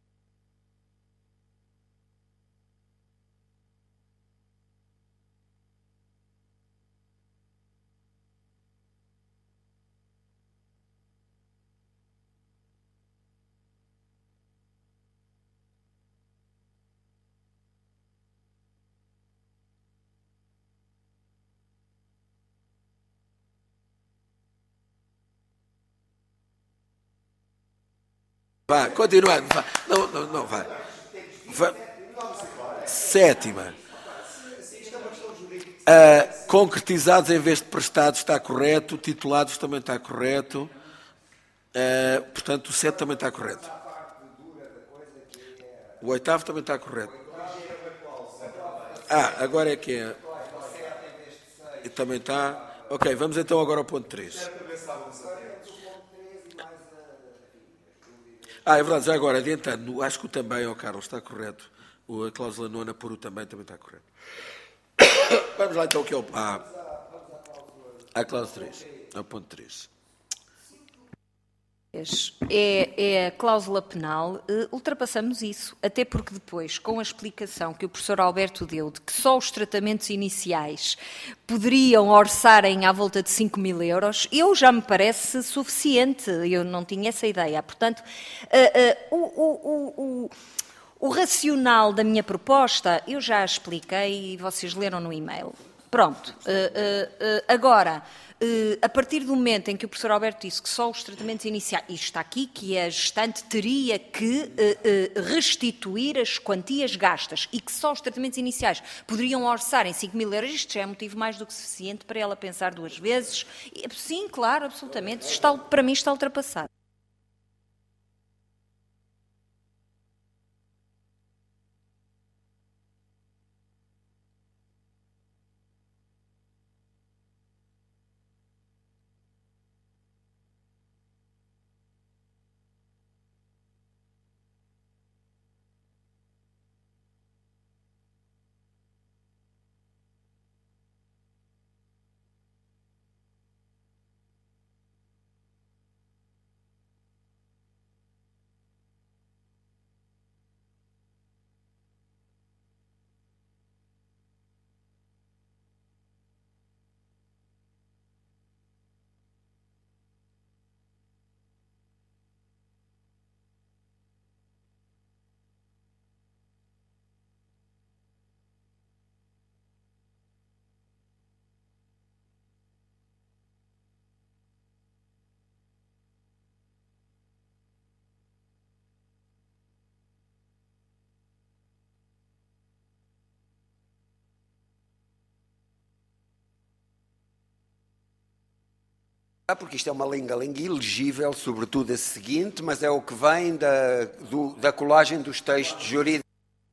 Speaker 1: Continuando. Não, vai. 7ª. Concretizados em vez de prestados está correto, titulados também está correto. Portanto, o 7 também está correto. O 8º também está correto. Agora é que é. E também está. Ok, vamos então agora ao ponto 3. É verdade, já agora, adiantando, acho que o também, Carlos, está correto. A cláusula 9 por o também está correto. Vamos lá então que é a cláusula 3, ao ponto 3.
Speaker 8: É a cláusula penal, ultrapassamos isso, até porque depois, com a explicação que o professor Alberto deu de que só os tratamentos iniciais poderiam orçarem à volta de 5.000 euros, eu já me parece suficiente, eu não tinha essa ideia. Portanto, o racional da minha proposta eu já expliquei e vocês leram no e-mail. Pronto. Agora, a partir do momento em que o professor Alberto disse que só os tratamentos iniciais, isto está aqui, que a gestante teria que restituir as quantias gastas e que só os tratamentos iniciais poderiam orçar em 5.000 euros, isto já é motivo mais do que suficiente para ela pensar duas vezes. Sim, claro, absolutamente. Para mim está ultrapassado.
Speaker 6: Porque isto é uma lenga-lenga ilegível, sobretudo a seguinte, mas é o que vem da colagem dos textos jurídicos.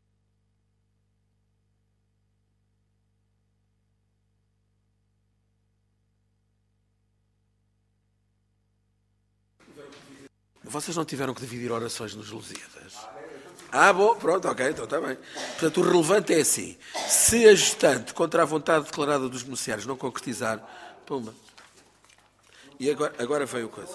Speaker 1: Vocês não tiveram que dividir orações nos Lusíadas? Bom, pronto, ok, então está bem. Portanto, o relevante é assim. Se a gestante, contra a vontade declarada dos beneficiários, não concretizar, pumba. E agora veio a coisa.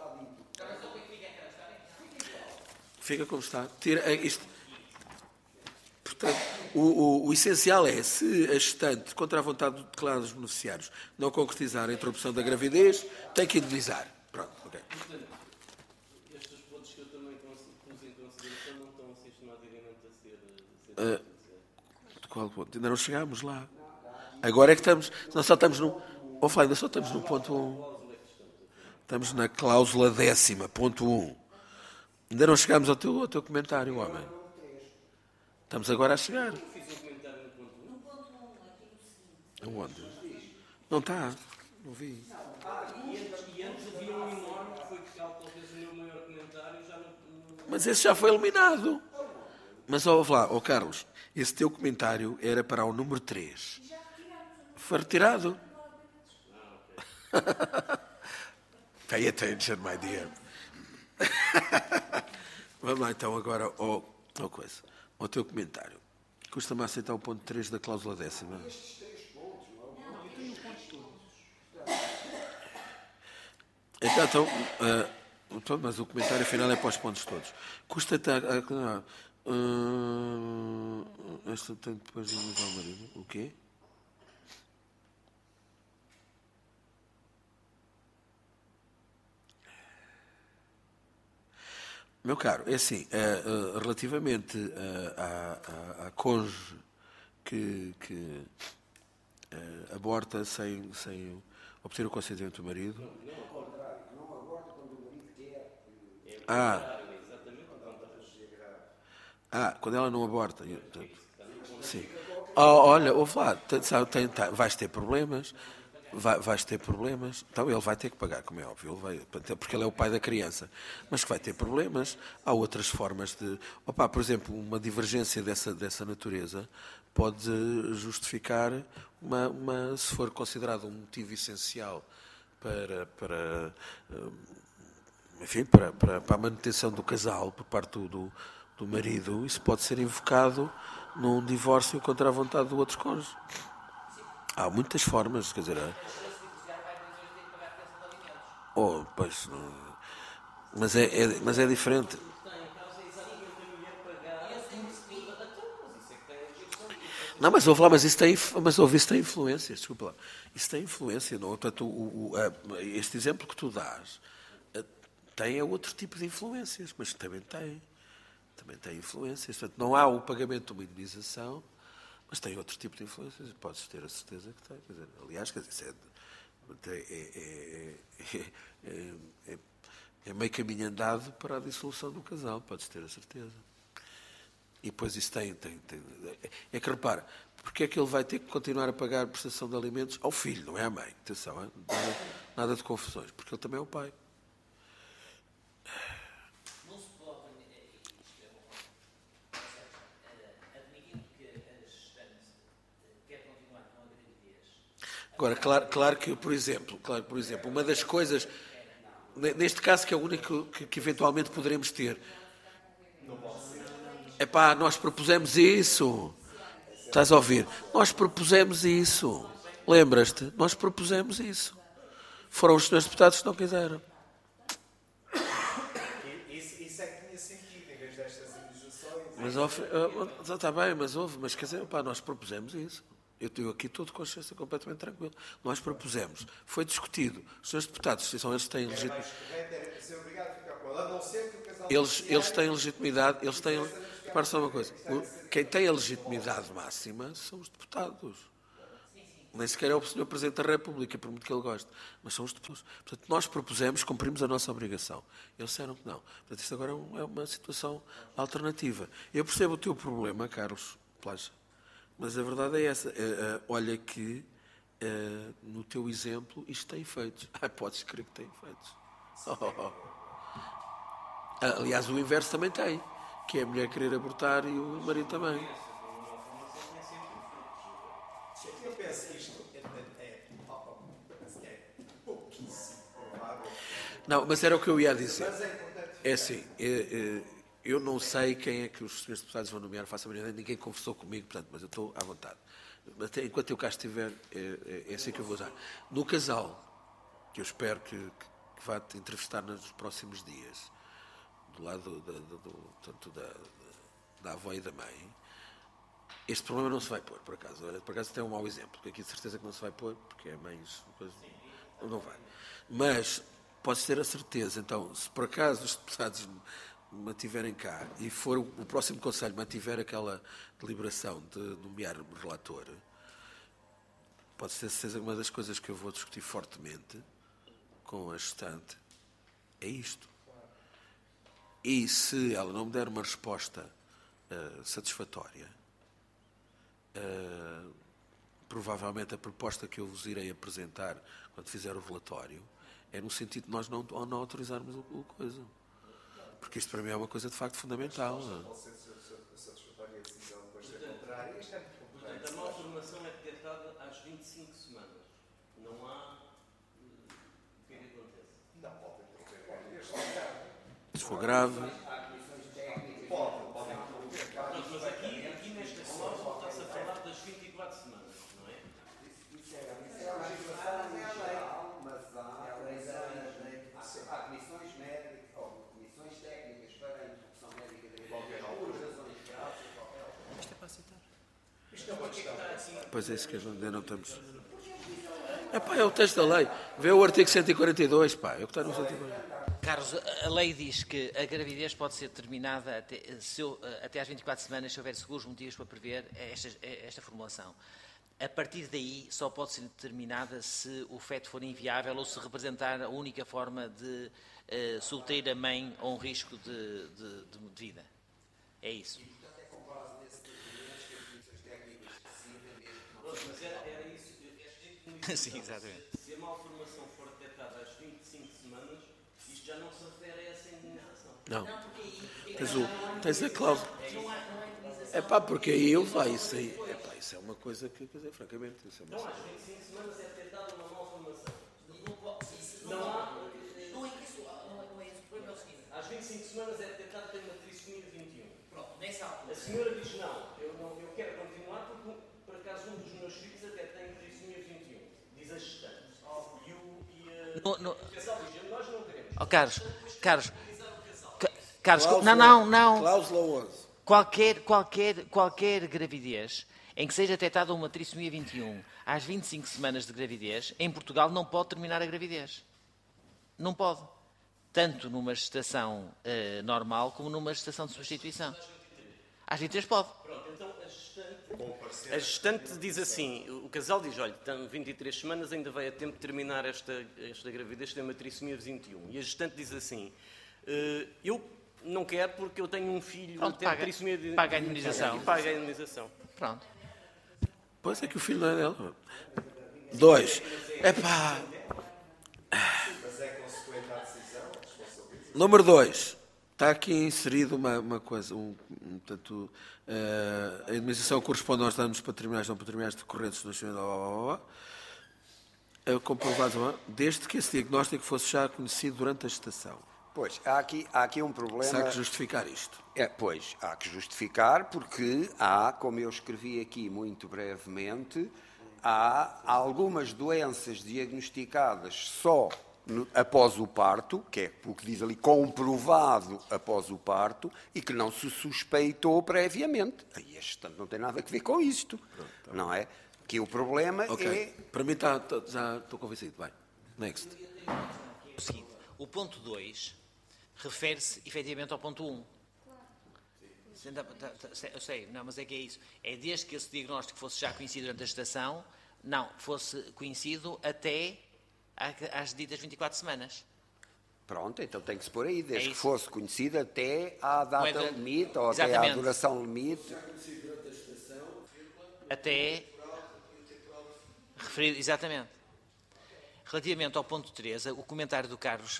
Speaker 1: Fica como está. Tira isto. Portanto, o essencial é, se a gestante, contra a vontade declarada dos beneficiários, não concretizar a interrupção da gravidez, tem que indenizar. Pronto, ok.
Speaker 5: Estes pontos que eu também pus em consideração não estão sistematicamente a ser
Speaker 1: Qual ponto? Ainda não chegámos lá. Agora é que estamos. Nós só estamos no. Ainda só estamos no ponto 1. Estamos na cláusula 10ª, ponto 1. Ainda não chegámos ao teu comentário, homem. Estamos agora a chegar.
Speaker 5: Eu fiz um comentário no ponto 1. No ponto 1, aqui no seguinte.
Speaker 1: Aonde? Não está. Não vi.
Speaker 5: E antes havia um enorme que foi talvez o meu maior comentário. Já não...
Speaker 1: Mas esse já foi eliminado. Mas ouve lá, Carlos, esse teu comentário era para o número 3. Foi retirado. Pay attention, my dear. Vamos lá então agora ao teu comentário. Custa-me aceitar o ponto 3 da cláusula 10ª. Então, mas o comentário final é para os pontos todos. Custa-te esta tem depois de usar o marido. O quê? Meu caro, é assim, relativamente à cônjuge que aborta sem obter o consentimento do marido. Não, ao contrário, não aborta quando o marido quer. Quando ela não aborta. Sim. Olha, ouve lá, vais ter problemas. Vais ter problemas. Então ele vai ter que pagar, como é óbvio, porque ele é o pai da criança. Mas que vai ter problemas. Há outras formas de... por exemplo, uma divergência dessa natureza pode justificar se for considerado um motivo essencial para a manutenção do casal por parte do marido, isso pode ser invocado num divórcio contra a vontade do outro cônjuge. Há muitas formas, quer dizer... Pois... Mas é diferente. Não, mas ouve lá, isso tem influências, desculpa lá. Isso tem influência, não? Portanto, este exemplo que tu dás tem outro tipo de influências, mas também tem influências. Portanto, não há o pagamento de uma indenização, mas tem outro tipo de influências, podes ter a certeza que tem. Quer dizer, aliás, isso é meio caminho andado para a dissolução do casal, podes ter a certeza. E depois isso tem. É que repara, porque é que ele vai ter que continuar a pagar a prestação de alimentos ao filho, não é à mãe? Atenção, nada de confusões, porque ele também é o pai. Agora, claro que, por exemplo, uma das coisas, neste caso que é o único que eventualmente poderemos ter, nós propusemos isso, estás a ouvir? Nós propusemos isso, lembras-te? Nós propusemos isso. Foram os senhores deputados que não quiseram.
Speaker 2: Isso é que tinha sentido, em vez destas indenizações.
Speaker 1: Mas está bem, mas quer dizer, nós propusemos isso. Eu estou aqui todo com consciência completamente tranquilo. Nós propusemos, foi discutido. Os senhores deputados, eles têm legitimidade. Eles têm legitimidade, repara só uma coisa, quem tem a legitimidade máxima são os deputados. Nem sequer é o Sr. Presidente da República, por muito que ele goste, mas são os deputados. Portanto, nós propusemos, cumprimos a nossa obrigação. Eles disseram que não. Portanto, isto agora é uma situação alternativa. Eu percebo o teu problema, Carlos Plaja. Mas a verdade é essa. Olha que no teu exemplo, isto tem efeitos. Podes crer que tem efeitos. Aliás, o inverso também tem, que é a mulher querer abortar e o marido também.
Speaker 2: Eu penso que isto é pouquíssimo provável.
Speaker 1: Não, mas era o que eu ia dizer. É assim, eu não sei quem é que os senhores deputados vão nomear, faço a maneira, ninguém conversou comigo, portanto, mas eu estou à vontade. Até enquanto eu cá estiver, é assim que eu vou usar. No casal, que eu espero que vá-te entrevistar nos próximos dias, do lado da avó e da mãe, este problema não se vai pôr, por acaso. Olha, por acaso tem um mau exemplo, porque aqui de certeza que não se vai pôr, porque é mães, não vai. Mas podes ter a certeza, então, se por acaso os deputados mantiverem cá e for o próximo Conselho mantiver aquela deliberação de nomear o relator, pode ter certeza que uma das coisas que eu vou discutir fortemente com a gestante é isto. E se ela não me der uma resposta satisfatória, provavelmente a proposta que eu vos irei apresentar quando fizer o relatório é no sentido de nós não autorizarmos o coisa. Porque isto para mim é uma coisa de facto fundamental.
Speaker 2: Satisfatória a decisão depois ser contrária. Isto é muito complexo.
Speaker 5: Portanto, a malformação é detectada às 25 semanas. Não há... O que é que acontece?
Speaker 2: Não pode interromper.
Speaker 1: Se for grave...
Speaker 2: Pode interromper.
Speaker 5: Mas aqui nesta cláusula está-se a falar das 24 semanas, não é?
Speaker 6: Isso é a legislação geral, mas há comissões médicas, ou comissões técnicas para a introdução médica da gravidez, por razões graves,
Speaker 3: Isto é para aceitar.
Speaker 2: Isto é uma questão.
Speaker 1: Pois é isso que ainda não estamos... É o texto da lei. Vê o artigo 142, pá. É o que está no 142.
Speaker 3: Carlos, a lei diz que a gravidez pode ser terminada até às 24 semanas se houver seguros motivos para prever esta formulação. A partir daí só pode ser determinada se o feto for inviável ou se representar a única forma de subtrair a mãe a um risco de vida. É isso.
Speaker 5: Mas era isso.
Speaker 3: Sim, exatamente.
Speaker 5: Se a malformação for detectada às 25 semanas, isto já não se refere a essa indenização.
Speaker 1: Não. Tens a cláusula. Porque aí eu vai, isso aí. Isso é uma coisa que, quer dizer, francamente, isso é uma
Speaker 5: Então, às 25 semanas é detectada uma malformação. Não há...
Speaker 3: Não é isso. O problema é o seguinte.
Speaker 5: Às 25 semanas é detectada que tem uma trissomia 21.
Speaker 3: Pronto, nessa altura.
Speaker 5: A senhora diz não, eu quero continuar porque, por acaso, um dos meus filhos até tem trissomia 21. Diz a gestante. O casal diz, nós não queremos.
Speaker 3: Oh, Carlos,
Speaker 1: Cláusula,
Speaker 3: não.
Speaker 1: Cláusula 11.
Speaker 3: Qualquer gravidez em que seja detectada uma trissomia 21 às 25 semanas de gravidez, em Portugal não pode terminar a gravidez. Não pode. Tanto numa gestação normal como numa gestação de substituição. Às 23 pode.
Speaker 5: Pronto, então a gestante diz assim, o casal diz, olha, estão 23 semanas, ainda vai a tempo de terminar esta gravidez, tem uma trissomia 21. E a gestante diz assim, eu não quero porque eu tenho um filho...
Speaker 3: Pronto,
Speaker 5: paga
Speaker 3: paga a indemnização.
Speaker 5: Paga a indemnização.
Speaker 3: Pronto.
Speaker 1: Pois é que o filho não é dela. 2.
Speaker 2: Mas é consequente à decisão, a responsabilidade.
Speaker 1: Número 2. Está aqui inserido uma coisa. Portanto, a indemnização corresponde aos danos patrimoniais não patrimoniais decorrentes do nascimento... comprovado, desde que esse diagnóstico fosse já conhecido durante a gestação.
Speaker 6: Pois, há aqui um problema...
Speaker 1: Se há que justificar isto.
Speaker 6: Pois, há que justificar porque há, como eu escrevi aqui muito brevemente, há algumas doenças diagnosticadas só após o parto, que é o que diz ali, comprovado após o parto, e que não se suspeitou previamente. Aí a gestante não tem nada a ver com isto, não é? Que o problema é...
Speaker 1: Para mim já estou convencido. Vai, next.
Speaker 3: O seguinte, o ponto 2 refere-se efetivamente ao ponto 1. Eu sei, não, mas é que é isso. É desde que esse diagnóstico fosse já conhecido durante a gestação, não, fosse conhecido até às ditas 24 semanas.
Speaker 6: Pronto, então tem que se pôr aí, desde que fosse conhecido até à data limite, ou
Speaker 3: exatamente,
Speaker 6: até à duração limite.
Speaker 3: Até... referido, exatamente. Relativamente ao ponto 3, o comentário do Carlos,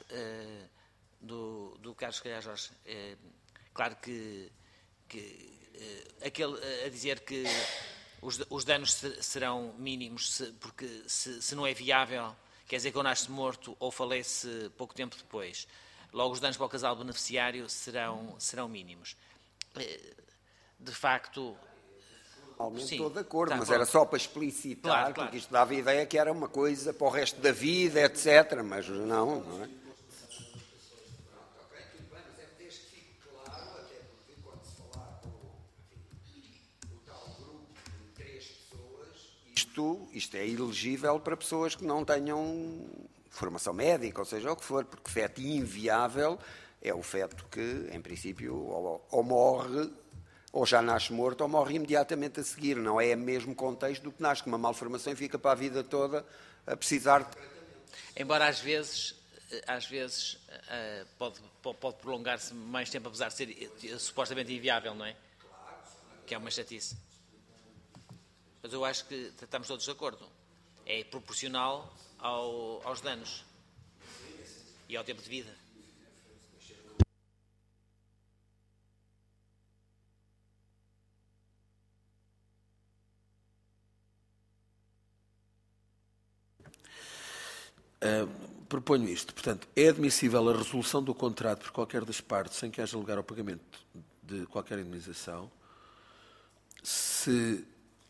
Speaker 3: do Carlos Calhar Jorge, claro que aquele a dizer que os danos serão mínimos, porque se não é viável, quer dizer que ou nasce morto ou falece pouco tempo depois. Logo, os danos para o casal beneficiário serão mínimos. De facto...
Speaker 6: Estou de acordo, mas era só para explicitar, porque isto dava a ideia que era uma coisa para o resto da vida, etc. Mas não é? Isto é elegível para pessoas que não tenham formação médica, ou seja, o que for, porque feto inviável é o feto que, em princípio, ou morre, ou já nasce morto, ou morre imediatamente a seguir. Não é o mesmo contexto do que nasce com uma malformação e fica para a vida toda a precisar de tratamento.
Speaker 3: Embora às vezes pode prolongar-se mais tempo, apesar de ser supostamente inviável, não é? Que é uma chatice. Mas eu acho que estamos todos de acordo. É proporcional aos danos e ao tempo de vida.
Speaker 1: Proponho isto. Portanto, é admissível a resolução do contrato por qualquer das partes sem que haja lugar ao pagamento de qualquer indemnização se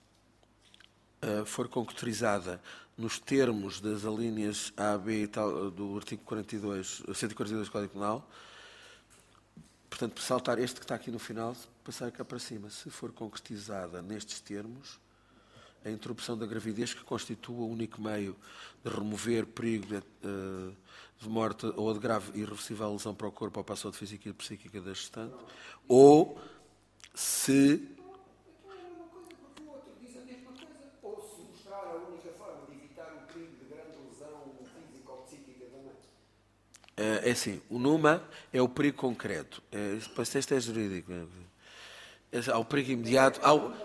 Speaker 1: for concretizada nos termos das alíneas A, B e tal, do artigo 142 do Código Penal. Portanto, saltar este que está aqui no final, passar cá para cima. Se for concretizada nestes termos, a interrupção da gravidez que constitua o único meio de remover perigo de morte ou de grave e irreversível lesão para o corpo ou para a saúde física e psíquica da gestante, ou se... É assim, o NUMA é o perigo concreto. Este é jurídico. Há o perigo imediato. Há o...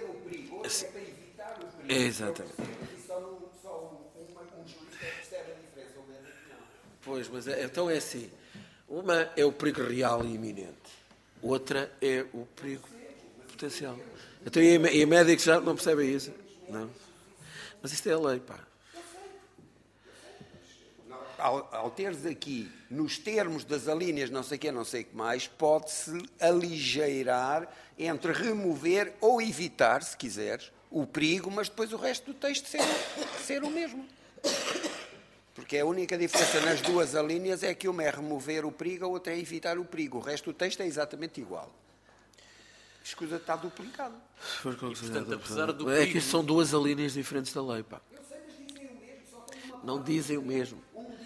Speaker 1: Exatamente. Pois, mas então é assim. Uma é o perigo real e iminente. Outra é o perigo potencial. Então, e médicos já não percebem isso? Não. Mas isto é a lei, pá.
Speaker 6: Ao teres aqui, nos termos das alíneas não sei o que mais, pode-se aligeirar entre remover ou evitar, se quiseres, o perigo, mas depois o resto do texto ser o mesmo. Porque a única diferença nas duas alíneas é que uma é remover o perigo, a outra é evitar o perigo. O resto do texto é exatamente igual. Escusa, está duplicado.
Speaker 5: E, portanto, apesar do
Speaker 1: perigo... É que são duas alíneas diferentes da lei, pá.
Speaker 6: Eu sei, mas dizem o mesmo, só tem uma...
Speaker 1: Não dizem o mesmo.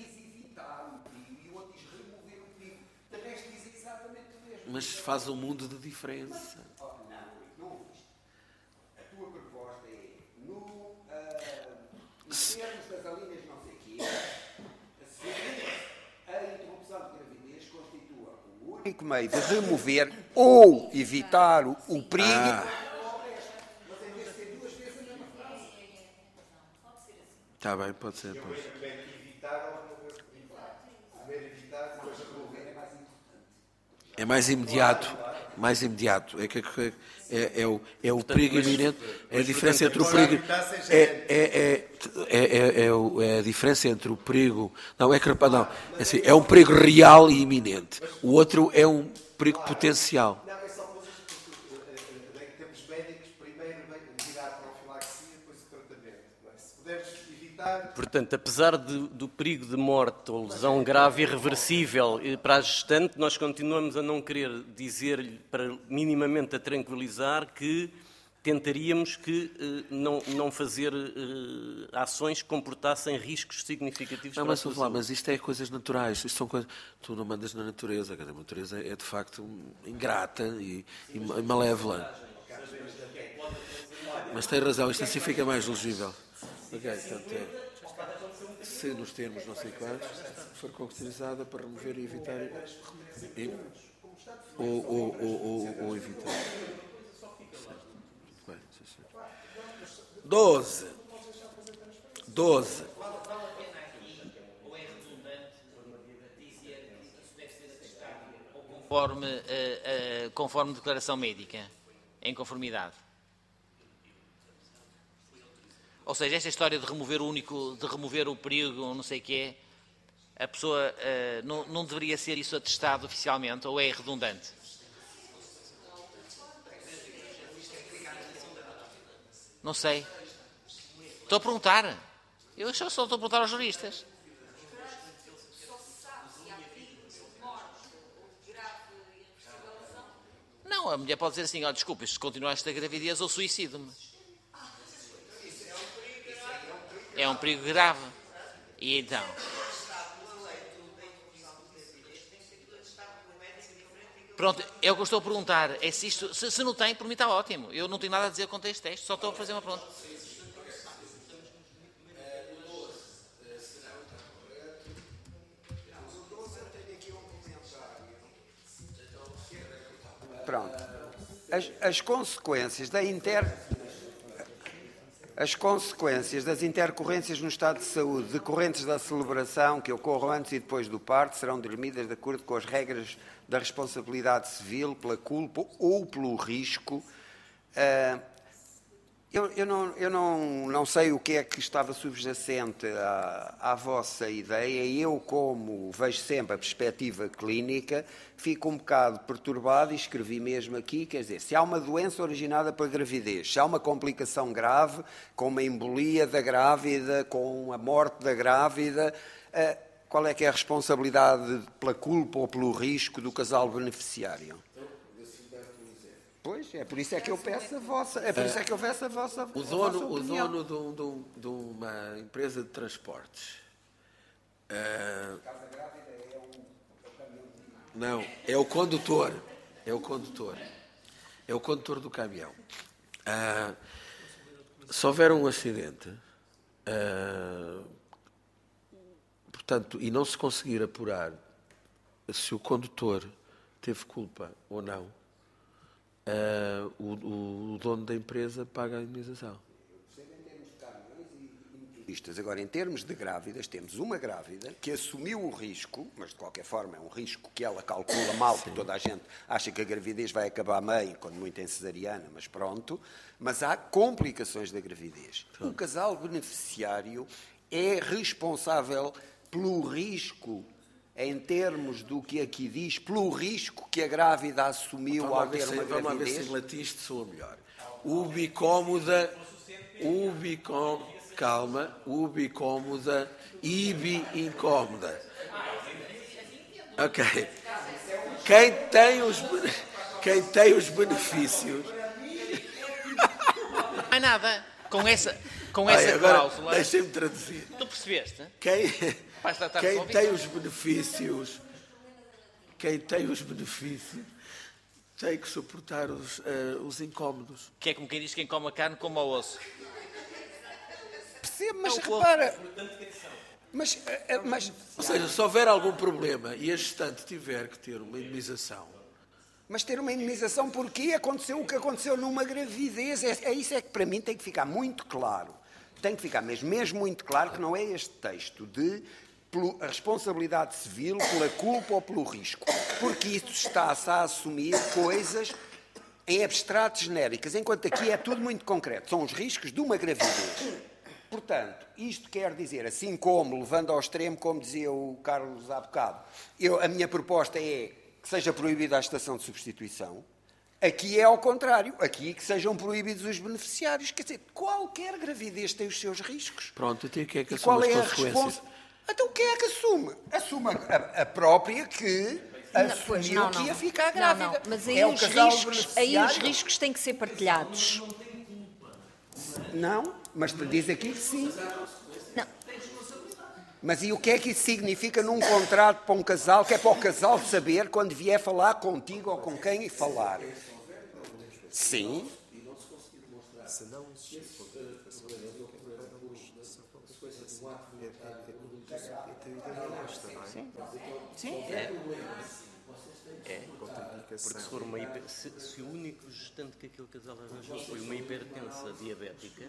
Speaker 1: Mas faz um mundo de diferença.
Speaker 6: Não ouviste. A tua proposta é, nos termos das alíneas não sei o quê, a interrupção de gravidez constitua o único meio de remover ou evitar o perigo. Mas em vez de ser duas vezes a mesma frase.
Speaker 1: Está bem, pode ser. Pois.
Speaker 2: Evitar ou remover o perigo. Primeiro evitar, depois remover é mais importante.
Speaker 1: É mais imediato. É o perigo iminente. É a diferença entre o perigo. É a diferença entre o perigo. Não, não. É assim, é um perigo real e iminente. O outro é um perigo potencial.
Speaker 2: Não, é só coisas porque em termos médicos, primeiro vem virar a profilaxia, depois o tratamento. Se puderes evitar.
Speaker 5: Portanto, apesar do perigo de morte ou lesão grave e irreversível para a gestante, nós continuamos a não querer dizer-lhe, para minimamente a tranquilizar, que tentaríamos que não fazer ações que comportassem riscos significativos para a sua saúde.
Speaker 1: Mas isto é coisas naturais. Isto são coisas... Tu não mandas na natureza. A natureza é, de facto, ingrata e malévola. Mas tem razão. Isto assim fica mais legível. Ok, portanto, se nos termos não sei quais for concretizada para remover e evitar ou evitar. Certo. 12. 12.
Speaker 3: Conforme declaração médica, em conformidade. Ou seja, esta história de remover o perigo, não sei o quê, a pessoa não deveria ser isso atestado oficialmente, ou é redundante? Não sei. Estou a perguntar. Eu só estou a perguntar aos juristas. Não, a mulher pode dizer assim, desculpa, se continuar esta gravidez, eu suicido-me. É um perigo grave. E então? Pronto, é o que eu estou a perguntar. É se não tem, por mim está ótimo. Eu não tenho nada a dizer contra este texto, só estou a fazer uma pergunta.
Speaker 6: Pronto. As consequências das intercorrências no estado de saúde decorrentes da celebração que ocorram antes e depois do parto serão dirimidas de acordo com as regras da responsabilidade civil pela culpa ou pelo risco. Eu não sei o que é que estava subjacente à vossa ideia. Eu, como vejo sempre a perspectiva clínica, fico um bocado perturbado e escrevi mesmo aqui, quer dizer, se há uma doença originada pela gravidez, se há uma complicação grave, com uma embolia da grávida, com a morte da grávida, qual é que é a responsabilidade pela culpa ou pelo risco do casal beneficiário? Pois, é por isso é que eu peço a vossa.
Speaker 1: O dono de uma empresa de transportes. Não, é o condutor. É o condutor. É o condutor do caminhão. Se houver um acidente, portanto, e não se conseguir apurar se o condutor teve culpa ou não, o dono da empresa paga a indenização.
Speaker 6: Agora, em termos de grávidas, temos uma grávida que assumiu o risco, mas de qualquer forma é um risco que ela calcula mal, porque toda a gente acha que a gravidez vai acabar meio, quando muito em cesariana, mas pronto. Mas há complicações da gravidez. O casal beneficiário é responsável pelo risco, em termos do que aqui diz, pelo risco que a grávida assumiu ao ter uma gravidez.
Speaker 1: Vamos ver se em latim isto soa melhor. Ubicómoda, ibi incómoda. Ok. Quem tem os benefícios...
Speaker 3: Não é nada. Com essa
Speaker 1: cláusula... Deixem-me traduzir.
Speaker 3: Tu percebeste?
Speaker 1: Quem tem os benefícios tem que suportar os incómodos.
Speaker 3: Que é como quem diz que quem come a carne come ao osso.
Speaker 6: Percebo, mas repara...
Speaker 1: Ou seja, se houver algum problema e a gestante tiver que ter uma indemnização...
Speaker 6: Mas ter uma indemnização porque aconteceu o que aconteceu numa gravidez. Isso é que para mim tem que ficar muito claro. Tem que ficar mesmo muito claro que não é este texto de a responsabilidade civil pela culpa ou pelo risco. Porque isso está-se a assumir coisas em abstrato genéricas, enquanto aqui é tudo muito concreto. São os riscos de uma gravidez. Portanto, isto quer dizer, assim como, levando ao extremo, como dizia o Carlos há bocado, a minha proposta é que seja proibida a estação de substituição. Aqui é ao contrário. Aqui que sejam proibidos os beneficiários. Quer dizer, qualquer gravidez tem os seus riscos.
Speaker 1: Pronto, então o que é que assume as consequências?
Speaker 6: Então quem é que assume? Assume a própria que assumiu que ia ficar grávida.
Speaker 8: Não, mas aí os riscos têm que ser partilhados.
Speaker 6: Não, mas diz aqui que sim.
Speaker 8: Não.
Speaker 6: Mas e o que é que isso significa num contrato para um casal, que é para o casal saber quando vier falar contigo ou com quem falar? Sim. Sim.
Speaker 5: É, porque se for uma se o único gestante que aquele casal arranjou foi uma hipertensa diabética,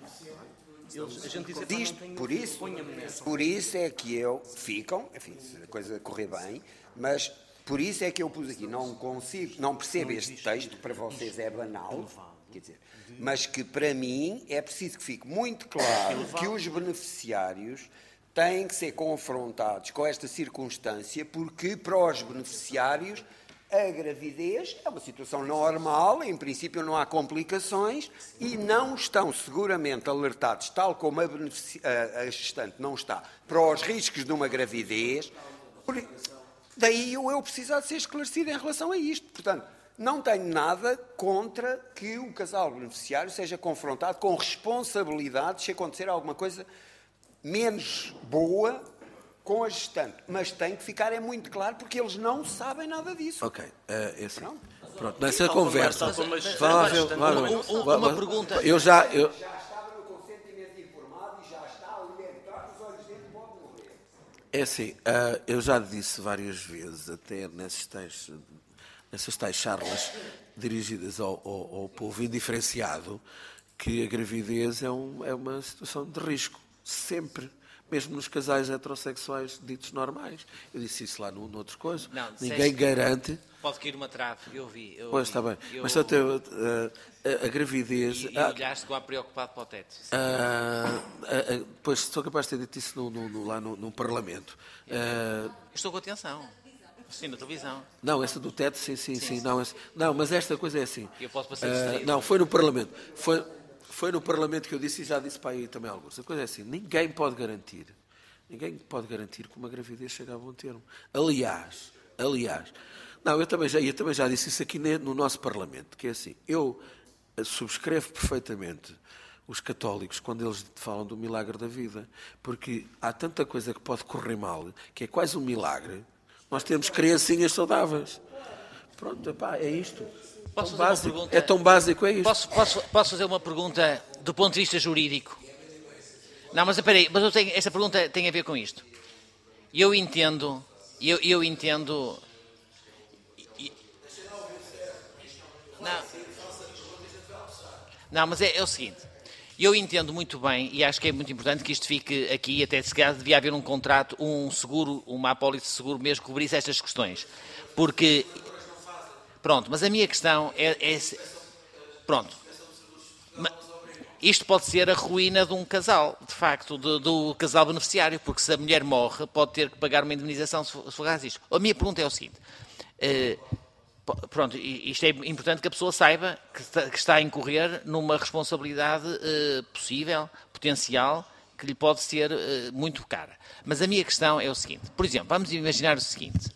Speaker 5: a gente diz
Speaker 6: por isso é que eu ficam, enfim, se a coisa correr bem, mas por isso é que eu pus aqui, não percebo este texto, para vocês é banal, quer dizer, mas que para mim é preciso que fique muito claro que os beneficiários têm que ser confrontados com esta circunstância, porque para os beneficiários a gravidez é uma situação normal, em princípio não há complicações e não estão seguramente alertados, tal como a gestante não está, para os riscos de uma gravidez. Daí eu precisar de ser esclarecido em relação a isto. Portanto, não tenho nada contra que o casal beneficiário seja confrontado com responsabilidade se acontecer alguma coisa menos boa com a gestante, mas tem que ficar muito claro porque eles não sabem nada disso.
Speaker 1: Ok, assim. Pronto, nessa conversa.
Speaker 3: Uma pergunta.
Speaker 1: Eu já
Speaker 6: estava no consentimento informado e já está a alimentar os olhos dele, pode morrer.
Speaker 1: É assim, eu já disse várias vezes, até nessas tais charlas dirigidas ao povo indiferenciado, que a gravidez é uma situação de risco, sempre. Mesmo nos casais heterossexuais ditos normais. Eu disse isso lá no outro coisa.
Speaker 3: Não,
Speaker 1: ninguém garante.
Speaker 3: Pode cair uma trave, eu vi.
Speaker 1: Pois, está bem. Mas a gravidez...
Speaker 3: E olhaste com a preocupado para o teto.
Speaker 1: Pois, sou capaz de ter dito isso lá no Parlamento.
Speaker 3: Estou com atenção. Sim, na televisão.
Speaker 1: Não, essa do teto, sim. Não, mas esta coisa é assim.
Speaker 3: Eu posso passar distraído.
Speaker 1: Não, foi no Parlamento. Foi no Parlamento que eu disse e já disse para aí também alguns. A coisa é assim, ninguém pode garantir que uma gravidez chegue a bom termo. Aliás, não, eu também já disse isso aqui no nosso Parlamento, que é assim, eu subscrevo perfeitamente os católicos quando eles falam do milagre da vida, porque há tanta coisa que pode correr mal, que é quase um milagre. Nós temos criancinhas saudáveis. Pronto, é isto. É tão básico, é isto.
Speaker 3: Posso fazer uma pergunta do ponto de vista jurídico? Não, mas espera aí, esta pergunta tem a ver com isto. Eu entendo... Não, mas é o seguinte. Eu entendo muito bem, e acho que é muito importante que isto fique aqui, até se calhar devia haver um contrato, um seguro, uma apólice de seguro mesmo que cobrisse estas questões. Porque... Pronto, mas a minha questão é pronto. Isto pode ser a ruína de um casal, de facto, do casal beneficiário, porque se a mulher morre, pode ter que pagar uma indemnização se for isto. A minha pergunta é o seguinte. Pronto, isto é importante que a pessoa saiba que está a incorrer numa responsabilidade possível, potencial, que lhe pode ser muito cara. Mas a minha questão é o seguinte. Por exemplo, vamos imaginar o seguinte.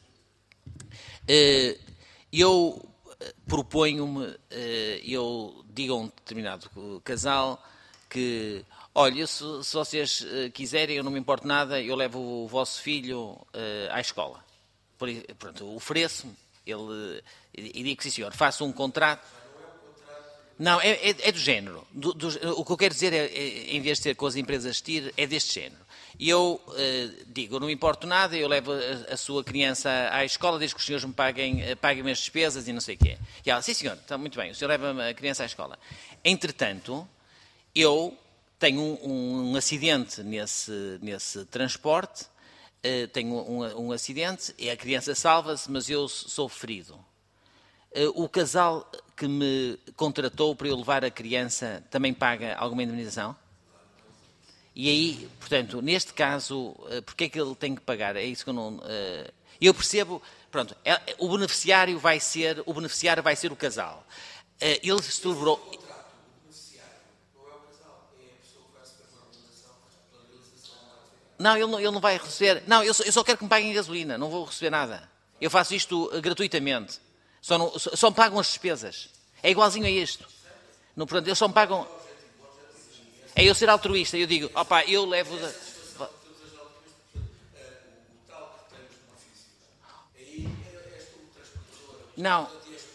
Speaker 3: Eu proponho-me, eu digo a um determinado casal que, olha, se vocês quiserem, eu não me importo nada, eu levo o vosso filho à escola. Pronto, ofereço-me, e digo, sim senhor, faço um contrato. Não, é do género. O que eu quero dizer é, em vez de ser com as empresas TIR, é deste género. E eu digo, eu não me importo nada, eu levo a sua criança à escola, desde que os senhores me paguem as despesas e não sei o quê. E ela, sim senhor, está muito bem, o senhor leva a criança à escola. Entretanto, eu tenho um acidente nesse transporte, tenho um acidente, e a criança salva-se, mas eu sou ferido. O casal que me contratou para eu levar a criança também paga alguma indemnização? E aí, portanto, neste caso, porque é que ele tem que pagar? É isso que eu não... Eu percebo, pronto, o beneficiário vai ser o casal. Ele se celebrou... Não, ele não vai receber... Não, eu só quero que me paguem gasolina, não vou receber nada. Eu faço isto gratuitamente. Só me pagam as despesas. É igualzinho a isto. No, portanto, eles só me pagam... É eu ser altruísta. Eu digo, opá, eu levo... Não.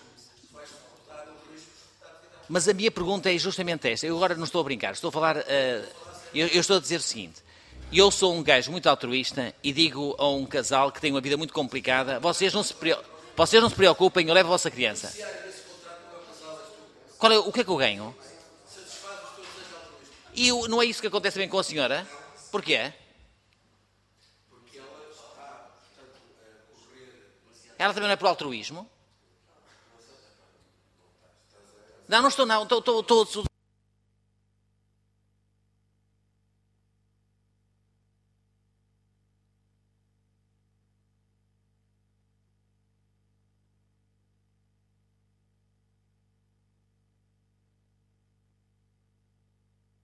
Speaker 3: Mas a minha pergunta é justamente esta. Eu agora não estou a brincar. Estou a falar... Eu estou a dizer o seguinte. Eu sou um gajo muito altruísta e digo a um casal que tem uma vida muito complicada, vocês não se preocupem...
Speaker 9: Vocês não se preocupem, eu levo a vossa criança. O que é que eu ganho? E não é isso que acontece bem com a senhora? Porquê? Ela também não é por altruísmo? Não estou, não. Estou